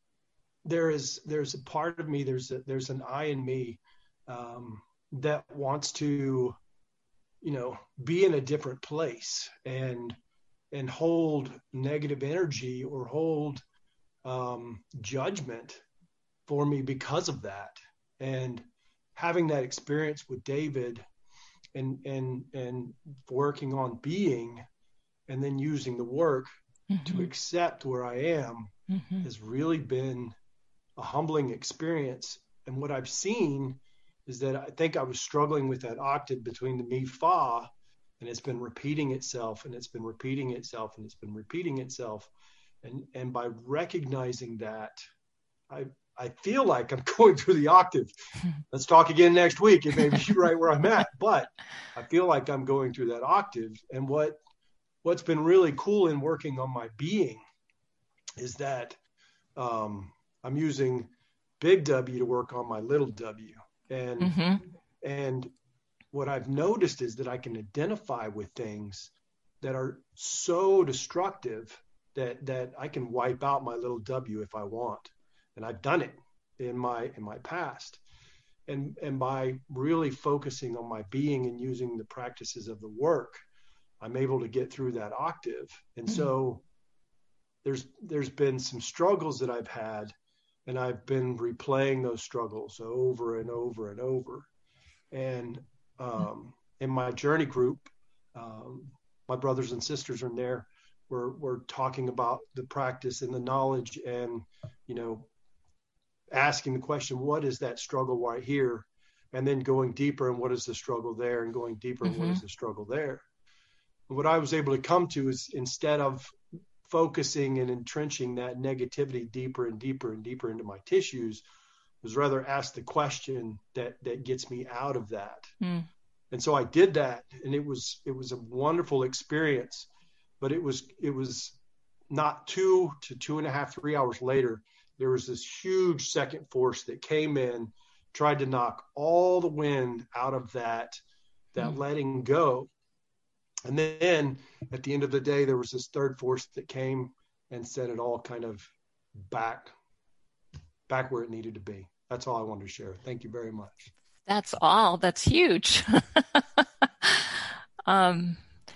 there is, there's a part of me, there's a, there's an I in me um, that wants to, you know, be in a different place and, and hold negative energy or hold um, judgment for me because of that. And having that experience with David and, and, and working on being, and then using the work mm-hmm. to accept where I am mm-hmm. has really been a humbling experience. And what I've seen is that I think I was struggling with that octave between the mi fa, and it's been repeating itself and it's been repeating itself and it's been repeating itself. And, and by recognizing that, I, I feel like I'm going through the octave. Let's talk again next week. It may be right where I'm at, but I feel like I'm going through that octave. And what, what's been really cool in working on my being is that um, I'm using big W to work on my little W. And, mm-hmm. and what I've noticed is that I can identify with things that are so destructive that, that I can wipe out my little W if I want. And I've done it in my, in my past. And, and by really focusing on my being and using the practices of the work, I'm able to get through that octave. And mm-hmm. so there's, there's been some struggles that I've had, and I've been replaying those struggles over and over and over. And um, in my journey group, um, my brothers and sisters are in there. We're, we're talking about the practice and the knowledge and, you know, asking the question, what is that struggle right here? And then going deeper, and what is the struggle there? And going deeper, mm-hmm. and what is the struggle there? And what I was able to come to is, instead of focusing and entrenching that negativity deeper and deeper and deeper into my tissues, was rather ask the question that, that gets me out of that. Mm. And so I did that, and it was, it was a wonderful experience, but it was, it was not two to two and a half, three hours later, there was this huge second force that came in, tried to knock all the wind out of that, that mm. letting go. And then at the end of the day, there was this third force that came and set it all kind of back, back where it needed to be. That's all I wanted to share. Thank you very much. That's all. That's huge. um,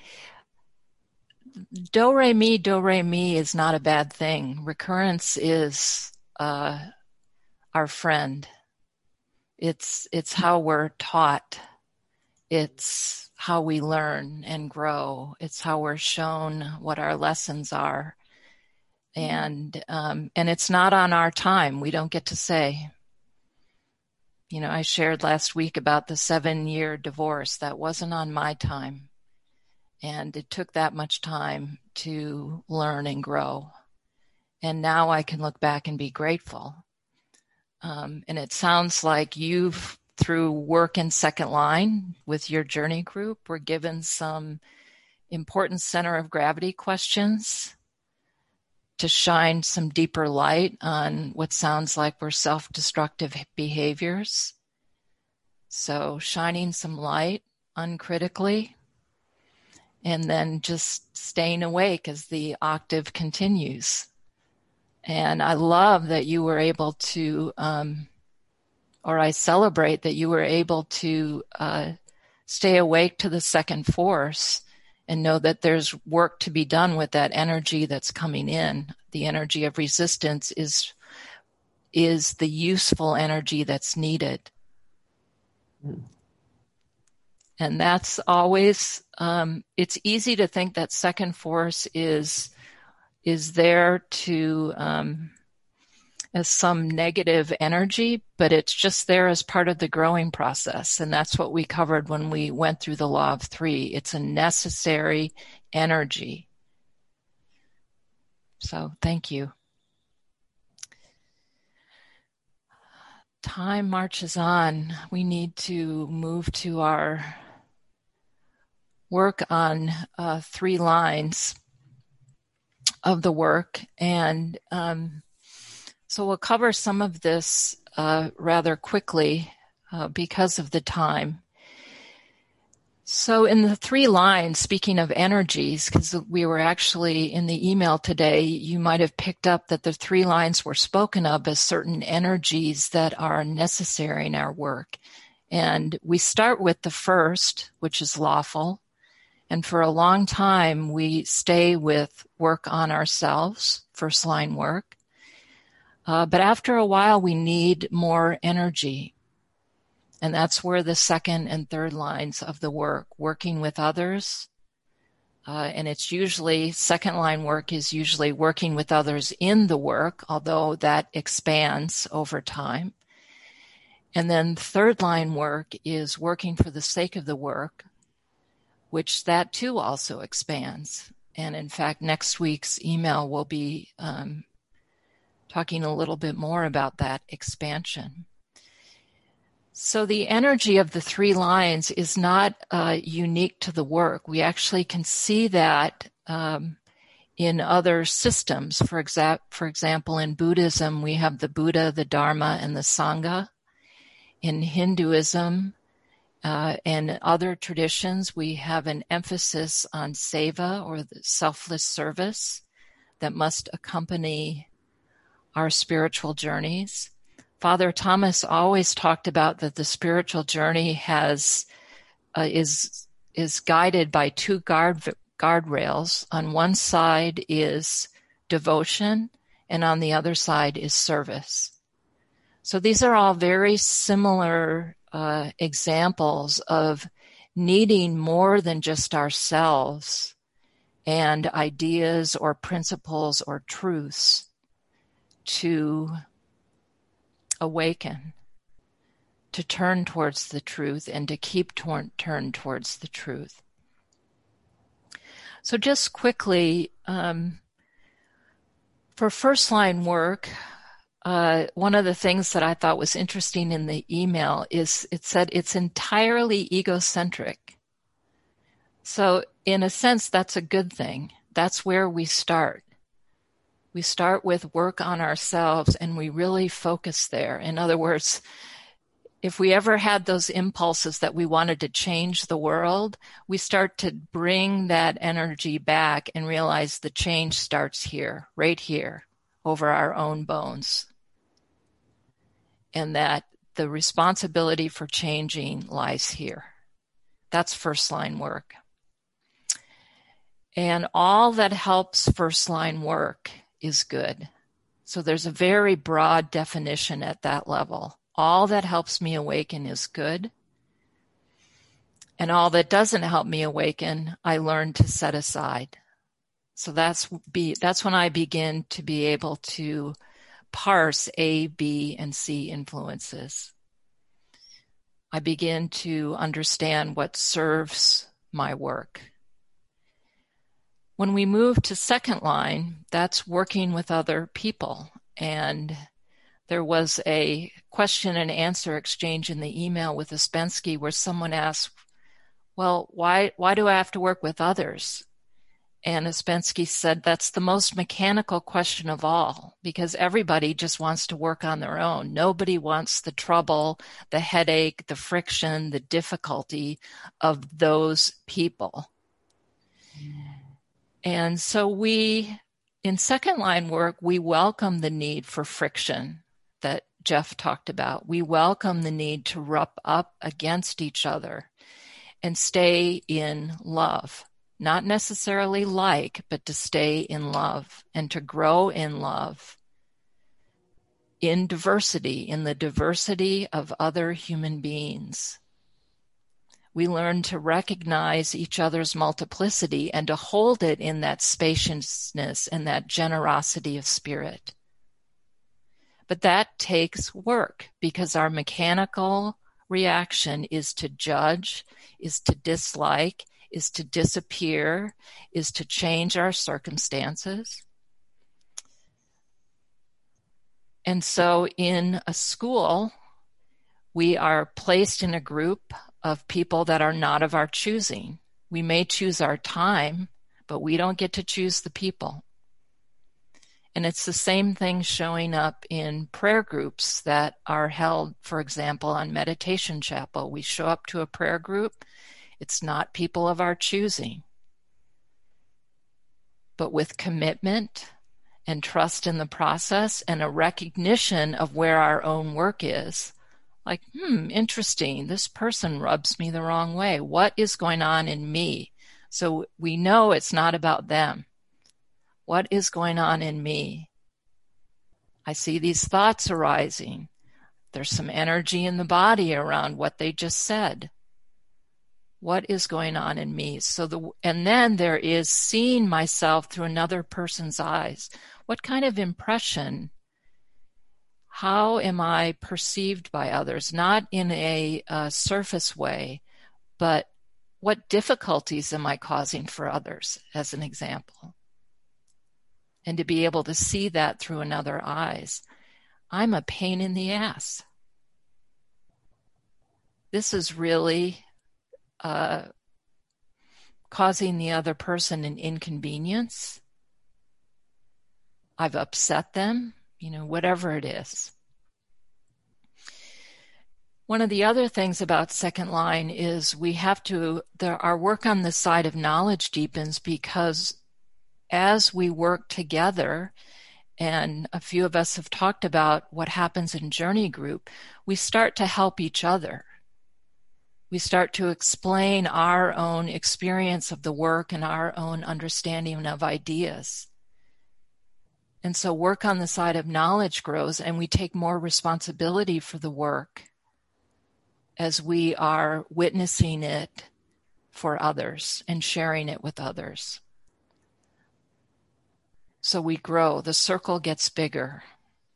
do, re, mi, do, re, mi is not a bad thing. Recurrence is uh, our friend. It's, it's how we're taught. It's how we learn and grow. It's how we're shown what our lessons are. And, um, and it's not on our time. We don't get to say, you know, I shared last week about the seven year divorce. That wasn't on my time. And it took that much time to learn and grow. And now I can look back and be grateful. Um, and it sounds like you've, through work in Second Line with your journey group, were given some important center of gravity questions to shine some deeper light on what sounds like were self-destructive behaviors. So shining some light uncritically, and then just staying awake as the octave continues. And I love that you were able to, um, or I celebrate that you were able to uh, stay awake to the second force and know that there's work to be done with that energy that's coming in. The energy of resistance is, is the useful energy that's needed. Mm. And that's always, um, it's easy to think that second force is, is there to, um, as some negative energy, but it's just there as part of the growing process. And that's what we covered when we went through the law of three. It's a necessary energy. So thank you. Time marches on. We need to move to our work on uh, three lines of the work. And um, so we'll cover some of this uh, rather quickly uh, because of the time. So in the three lines, speaking of energies, because we were actually in the email today, you might have picked up that the three lines were spoken of as certain energies that are necessary in our work. And we start with the first, which is lawful. And for a long time, we stay with work on ourselves, first line work. Uh, but after a while, we need more energy. And that's where the second and third lines of the work, working with others. Uh, and it's usually, second line work is usually working with others in the work, although that expands over time. And then third line work is working for the sake of the work, which that too also expands. And in fact, next week's email will be um, talking a little bit more about that expansion. So the energy of the three lines is not uh, unique to the work. We actually can see that um, in other systems. For, exa- for example, in Buddhism, we have the Buddha, the Dharma, and the Sangha. In Hinduism uh, and other traditions, we have an emphasis on seva, or the selfless service, that must accompany our spiritual journeys. Father Thomas always talked about that the spiritual journey has uh, is is guided by two guard guardrails. On one side is devotion, and on the other side is service. So these are all very similar uh, examples of needing more than just ourselves and ideas or principles or truths to awaken, to turn towards the truth and to keep tor- turn towards the truth. So just quickly, um, for first line work, uh, one of the things that I thought was interesting in the email is it said it's entirely egocentric. So in a sense, that's a good thing. That's where we start. We start with work on ourselves and we really focus there. In other words, if we ever had those impulses that we wanted to change the world, we start to bring that energy back and realize the change starts here, right here, over our own bones. And that the responsibility for changing lies here. That's first line work. And all that helps first line work is good. So there's a very broad definition at that level. All that helps me awaken is good. And all that doesn't help me awaken, I learn to set aside. So that's be that's when I begin to be able to parse A, B, and C influences. I begin to understand what serves my work. When we move to second line, that's working with other people. And there was a question and answer exchange in the email with Ouspensky where someone asked, well, why, why do I have to work with others? And Ouspensky said, that's the most mechanical question of all, because everybody just wants to work on their own. Nobody wants the trouble, the headache, the friction, the difficulty of those people. And so we, in second line work, we welcome the need for friction that Jeff talked about. We welcome the need to rub up against each other and stay in love. Not necessarily like, but to stay in love and to grow in love, in diversity, in the diversity of other human beings. We learn to recognize each other's multiplicity and to hold it in that spaciousness and that generosity of spirit. But that takes work, because our mechanical reaction is to judge, is to dislike, is to disappear, is to change our circumstances. And so in a school, we are placed in a group of people that are not of our choosing. We may choose our time, but we don't get to choose the people. And it's the same thing showing up in prayer groups that are held, for example, on Meditation Chapel. We show up to a prayer group. It's not people of our choosing. But with commitment and trust in the process and a recognition of where our own work is, like, hmm, interesting, this person rubs me the wrong way. What is going on in me? So we know it's not about them. What is going on in me? I see these thoughts arising. There's some energy in the body around what they just said. What is going on in me? So the and then there is seeing myself through another person's eyes. What kind of impression? How am I perceived by others? Not in a, a surface way, but what difficulties am I causing for others, as an example? And to be able to see that through another eyes. I'm a pain in the ass. This is really uh, causing the other person an inconvenience. I've upset them. You know, whatever it is. One of the other things about second line is we have to, there, our work on the side of knowledge deepens, because as we work together, and a few of us have talked about what happens in Journey Group, we start to help each other. We start to explain our own experience of the work and our own understanding of ideas. And so work on the side of knowledge grows, and we take more responsibility for the work as we are witnessing it for others and sharing it with others. So we grow, the circle gets bigger.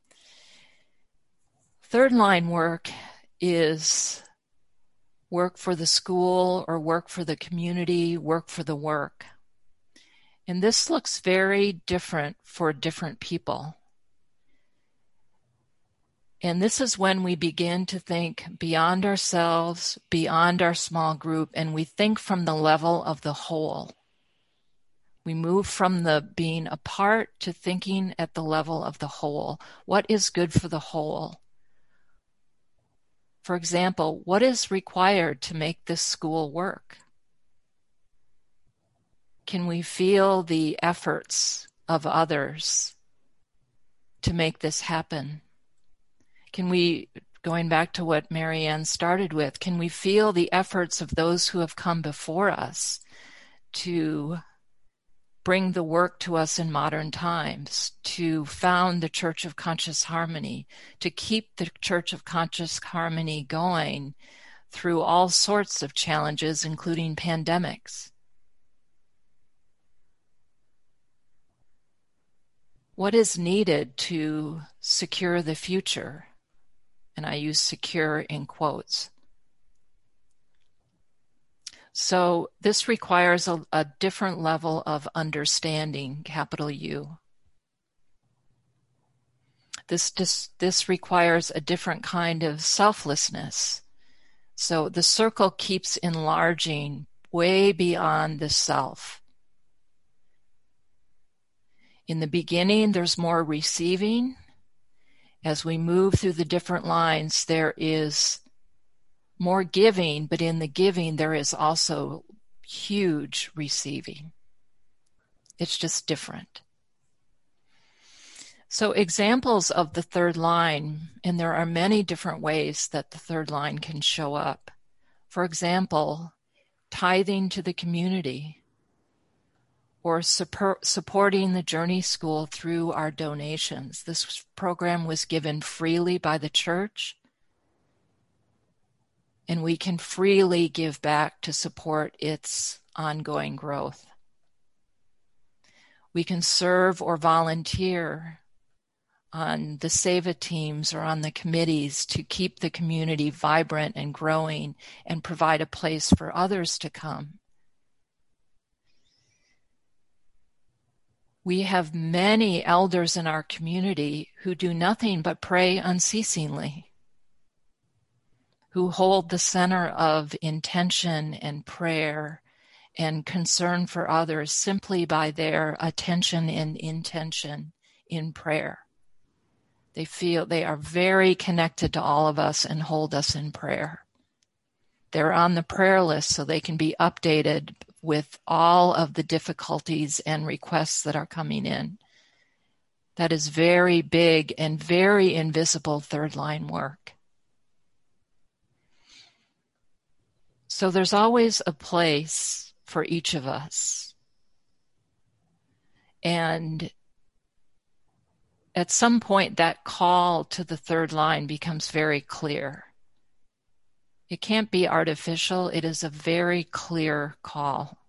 Third line work is work for the school or work for the community, work for the work. And this looks very different for different people. And this is when we begin to think beyond ourselves, beyond our small group, and we think from the level of the whole. We move from the being apart to thinking at the level of the whole. What is good for the whole? For example, what is required to make this school work? Can we feel the efforts of others to make this happen? Can we, going back to what Marianne started with, can we feel the efforts of those who have come before us to bring the work to us in modern times, to found the Church of Conscious Harmony, to keep the Church of Conscious Harmony going through all sorts of challenges, including pandemics? What is needed to secure the future? And I use secure in quotes. So this requires a, a different level of understanding, capital U. This, this, this requires a different kind of selflessness. So the circle keeps enlarging way beyond the self. In the beginning, there's more receiving. As we move through the different lines, there is more giving, but in the giving, there is also huge receiving. It's just different. So examples of the third line, and there are many different ways that the third line can show up. For example, tithing to the community, or support, supporting the Journey School through our donations. This program was given freely by the church. and we can freely give back to support its ongoing growth. We can serve or volunteer on the SEVA teams or on the committees to keep the community vibrant and growing and provide a place for others to come. We have many elders in our community who do nothing but pray unceasingly, who hold the center of intention and prayer and concern for others simply by their attention and intention in prayer. They feel they are very connected to all of us and hold us in prayer. They're on the prayer list so they can be updated with all of the difficulties and requests that are coming in. That is very big and very invisible third line work. So there's always a place for each of us. And at some point, that call to the third line becomes very clear. It can't be artificial. It is a very clear call.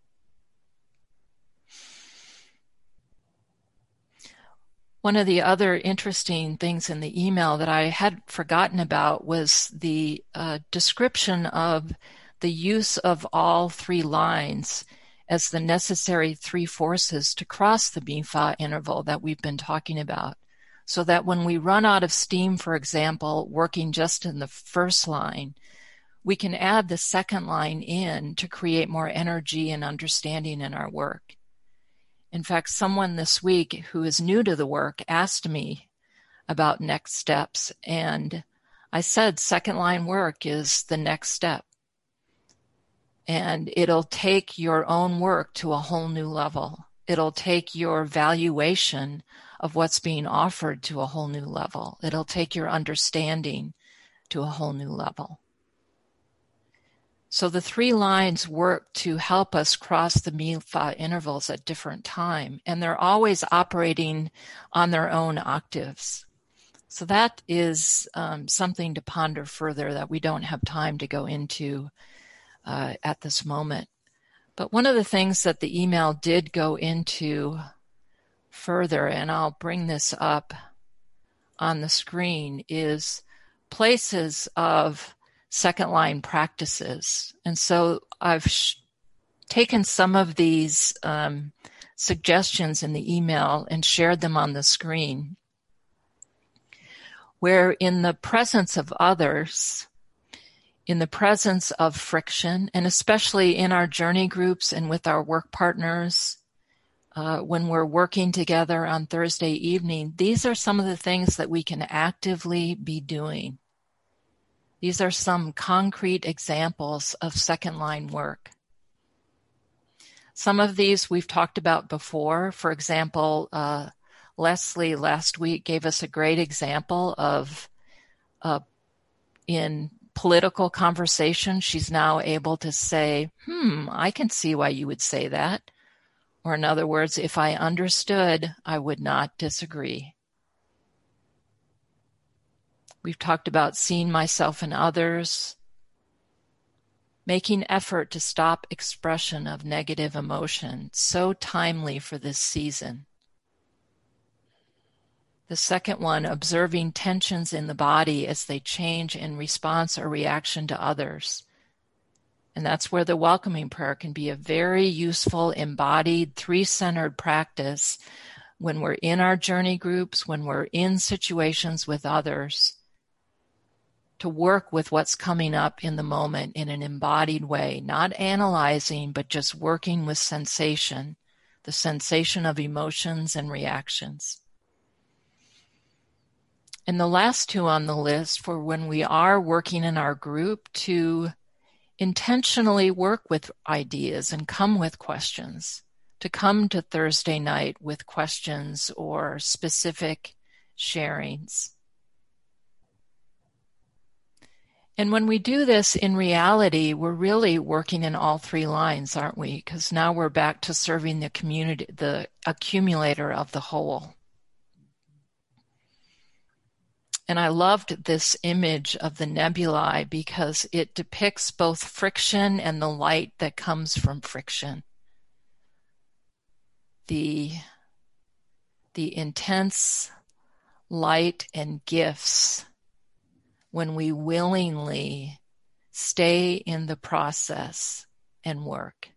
One of the other interesting things in the email that I had forgotten about was the uh, description of the use of all three lines as the necessary three forces to cross the Mi-Fa interval that we've been talking about. So that when we run out of steam, for example, working just in the first line, we can add the second line in to create more energy and understanding in our work. In fact, someone this week who is new to the work asked me about next steps, and I said second line work is the next step. And it'll take your own work to a whole new level. It'll take your valuation of what's being offered to a whole new level. It'll take your understanding to a whole new level. So the three lines work to help us cross the Mi-Fa intervals at different time, and they're always operating on their own octaves. So that is um, something to ponder further that we don't have time to go into uh, at this moment. But one of the things that the email did go into further, and I'll bring this up on the screen, is places of second line practices. And so I've sh- taken some of these um, suggestions in the email and shared them on the screen, where in the presence of others, in the presence of friction, and especially in our journey groups and with our work partners, Uh, when we're working together on Thursday evening, these are some of the things that we can actively be doing. These are some concrete examples of second line work. Some of these we've talked about before. For example, uh, Leslie last week gave us a great example of uh, in political conversation, she's now able to say, hmm, I can see why you would say that. Or in other words, if I understood, I would not disagree. We've talked about seeing myself in others, making effort to stop expression of negative emotion, so timely for this season. The second one, observing tensions in the body as they change in response or reaction to others. And that's where the welcoming prayer can be a very useful, embodied, three-centered practice when we're in our journey groups, when we're in situations with others, to work with what's coming up in the moment in an embodied way, not analyzing, but just working with sensation, the sensation of emotions and reactions. And the last two on the list for when we are working in our group, to intentionally work with ideas and come with questions, to come to Thursday night with questions or specific sharings. And when we do this in reality, we're really working in all three lines, aren't we? Because now we're back to serving the community, the accumulator of the whole. And I loved this image of the nebulae because it depicts both friction and the light that comes from friction. The, the intense light and gifts when we willingly stay in the process and work.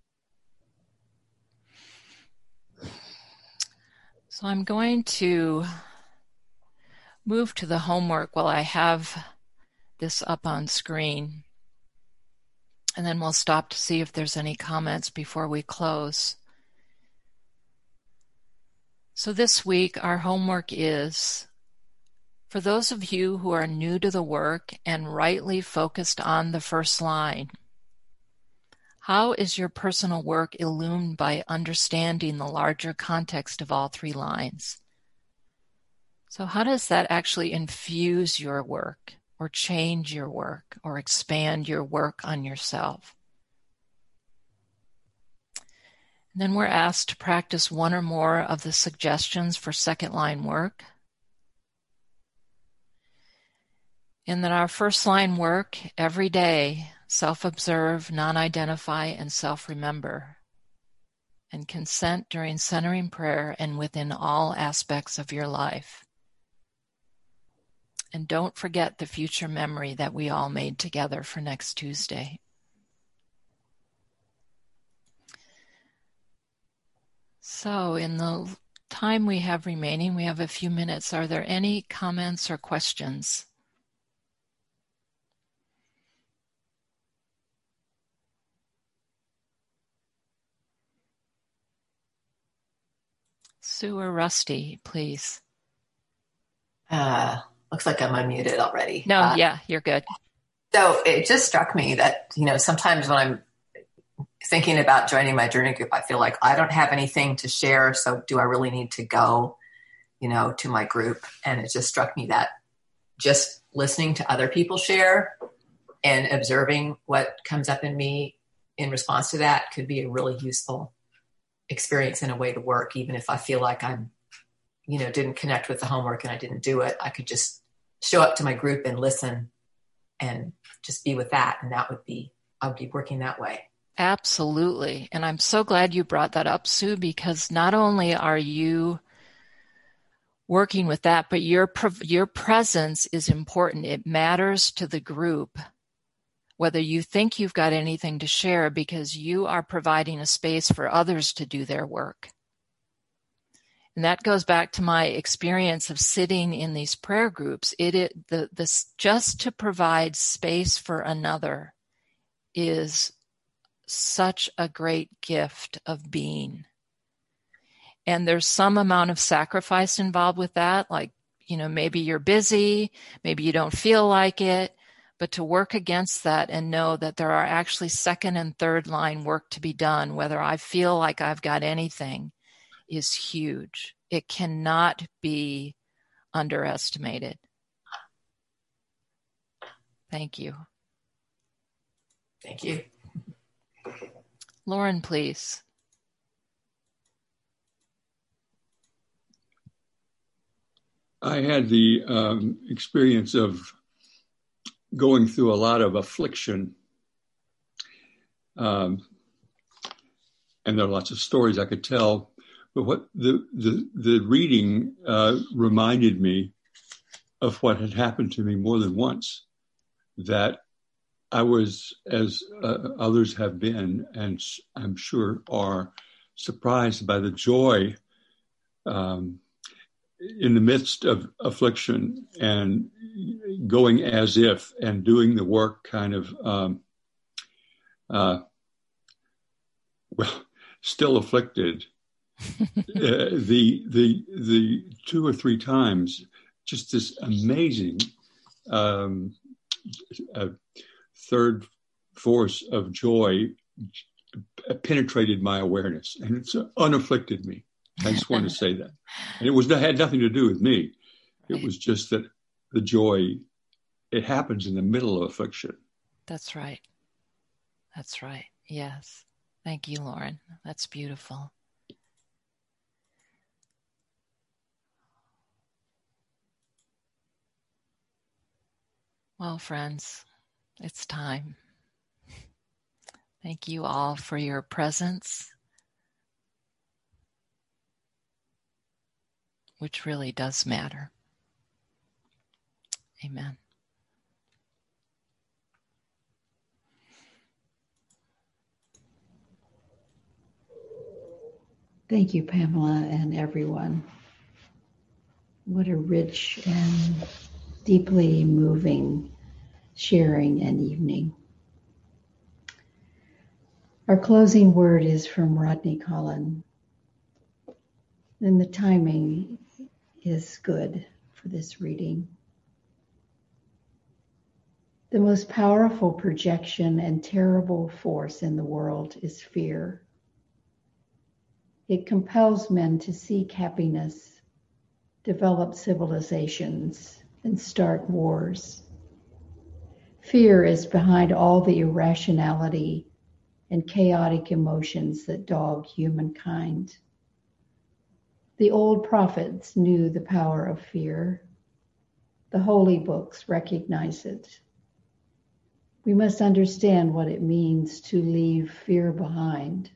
So I'm going to move to the homework while I have this up on screen. And then we'll stop to see if there's any comments before we close. So this week, our homework is, for those of you who are new to the work and rightly focused on the first line, how is your personal work illumined by understanding the larger context of all three lines? So how does that actually infuse your work or change your work or expand your work on yourself? And then we're asked to practice one or more of the suggestions for second line work. And then our first line work every day, self-observe, non-identify, and self-remember. And consent during centering prayer and within all aspects of your life. And don't forget the future memory that we all made together for next Tuesday. So in the time we have remaining, we have a few minutes. Are there any comments or questions? Sue or Rusty, please. Uh, looks like I'm unmuted already. No, uh, yeah, you're good. So it just struck me that, you know, sometimes when I'm thinking about joining my journey group, I feel like I don't have anything to share. So do I really need to go, you know, to my group? And it just struck me that just listening to other people share and observing what comes up in me in response to that could be a really useful experience in a way to work. Even if I feel like I'm, you know, didn't connect with the homework and I didn't do it, I could just show up to my group and listen and just be with that. And that would be, I would be working that way. Absolutely. And I'm so glad you brought that up, Sue, because not only are you working with that, but your your presence is important. It matters to the group, whether you think you've got anything to share, because you are providing a space for others to do their work. And that goes back to my experience of sitting in these prayer groups. It, it the this just to provide space for another is such a great gift of being. And there's some amount of sacrifice involved with that. Like, you know, maybe you're busy, maybe you don't feel like it, but to work against that and know that there are actually second and third line work to be done, whether I feel like I've got anything, is huge. It cannot be underestimated. Thank you. Thank you. Lauren, please. I had the um, experience of going through a lot of affliction. Um, and there are lots of stories I could tell. But what the, the, the reading uh, reminded me of what had happened to me more than once, that I was, as uh, others have been, and I'm sure are, surprised by the joy um, in the midst of affliction and going as if and doing the work kind of, um, uh, well, still afflicted. uh, the the the two or three times, just this amazing um, uh, third force of joy penetrated my awareness, and it's uh, unafflicted me. I just want to say that, and it was had nothing to do with me. It was just that the joy, it happens in the middle of affliction. That's right. That's right. Yes. Thank you, Lauren. That's beautiful. Well, friends, it's time. Thank you all for your presence, which really does matter. Amen. Thank you, Pamela, and everyone. What a rich and deeply moving sharing and evening. Our closing word is from Rodney Collin, and the timing is good for this reading. The most powerful projection and terrible force in the world is fear. It compels men to seek happiness, develop civilizations, and start wars. Fear is behind all the irrationality and chaotic emotions that dog humankind. The old prophets knew the power of fear. The holy books recognize it. We must understand what it means to leave fear behind.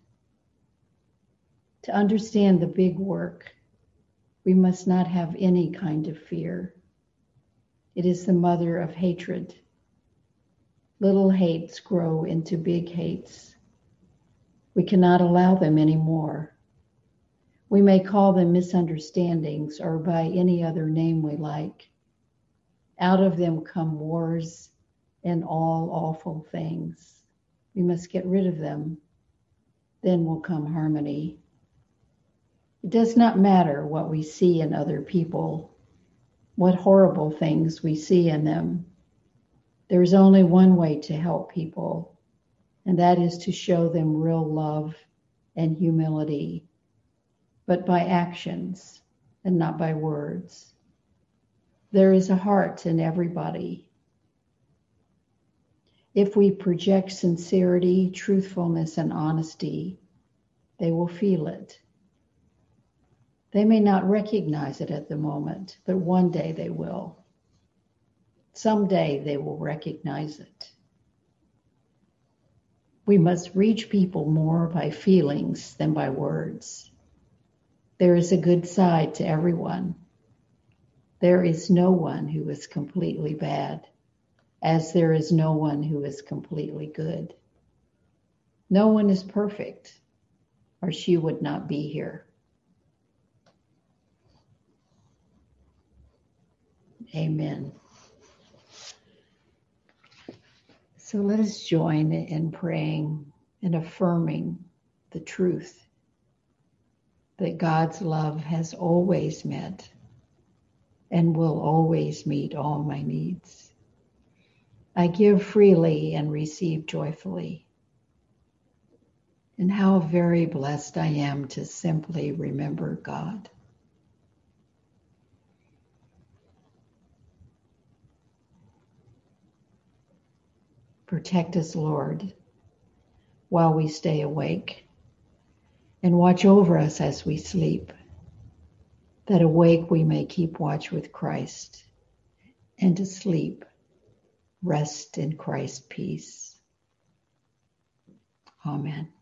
To understand the big work, we must not have any kind of fear. It is the mother of hatred. Little hates grow into big hates. We cannot allow them anymore. We may call them misunderstandings or by any other name we like. Out of them come wars and all awful things. We must get rid of them. Then will come harmony. It does not matter what we see in other people, what horrible things we see in them. There is only one way to help people, and that is to show them real love and humility, but by actions and not by words. There is a heart in everybody. If we project sincerity, truthfulness, and honesty, they will feel it. They may not recognize it at the moment, but one day they will. Someday they will recognize it. We must reach people more by feelings than by words. There is a good side to everyone. There is no one who is completely bad, as there is no one who is completely good. No one is perfect, or she would not be here. Amen. So let us join in praying and affirming the truth that God's love has always met and will always meet all my needs. I give freely and receive joyfully. And how very blessed I am to simply remember God. Protect us, Lord, while we stay awake, and watch over us as we sleep, that awake we may keep watch with Christ, and asleep, rest in Christ's peace. Amen.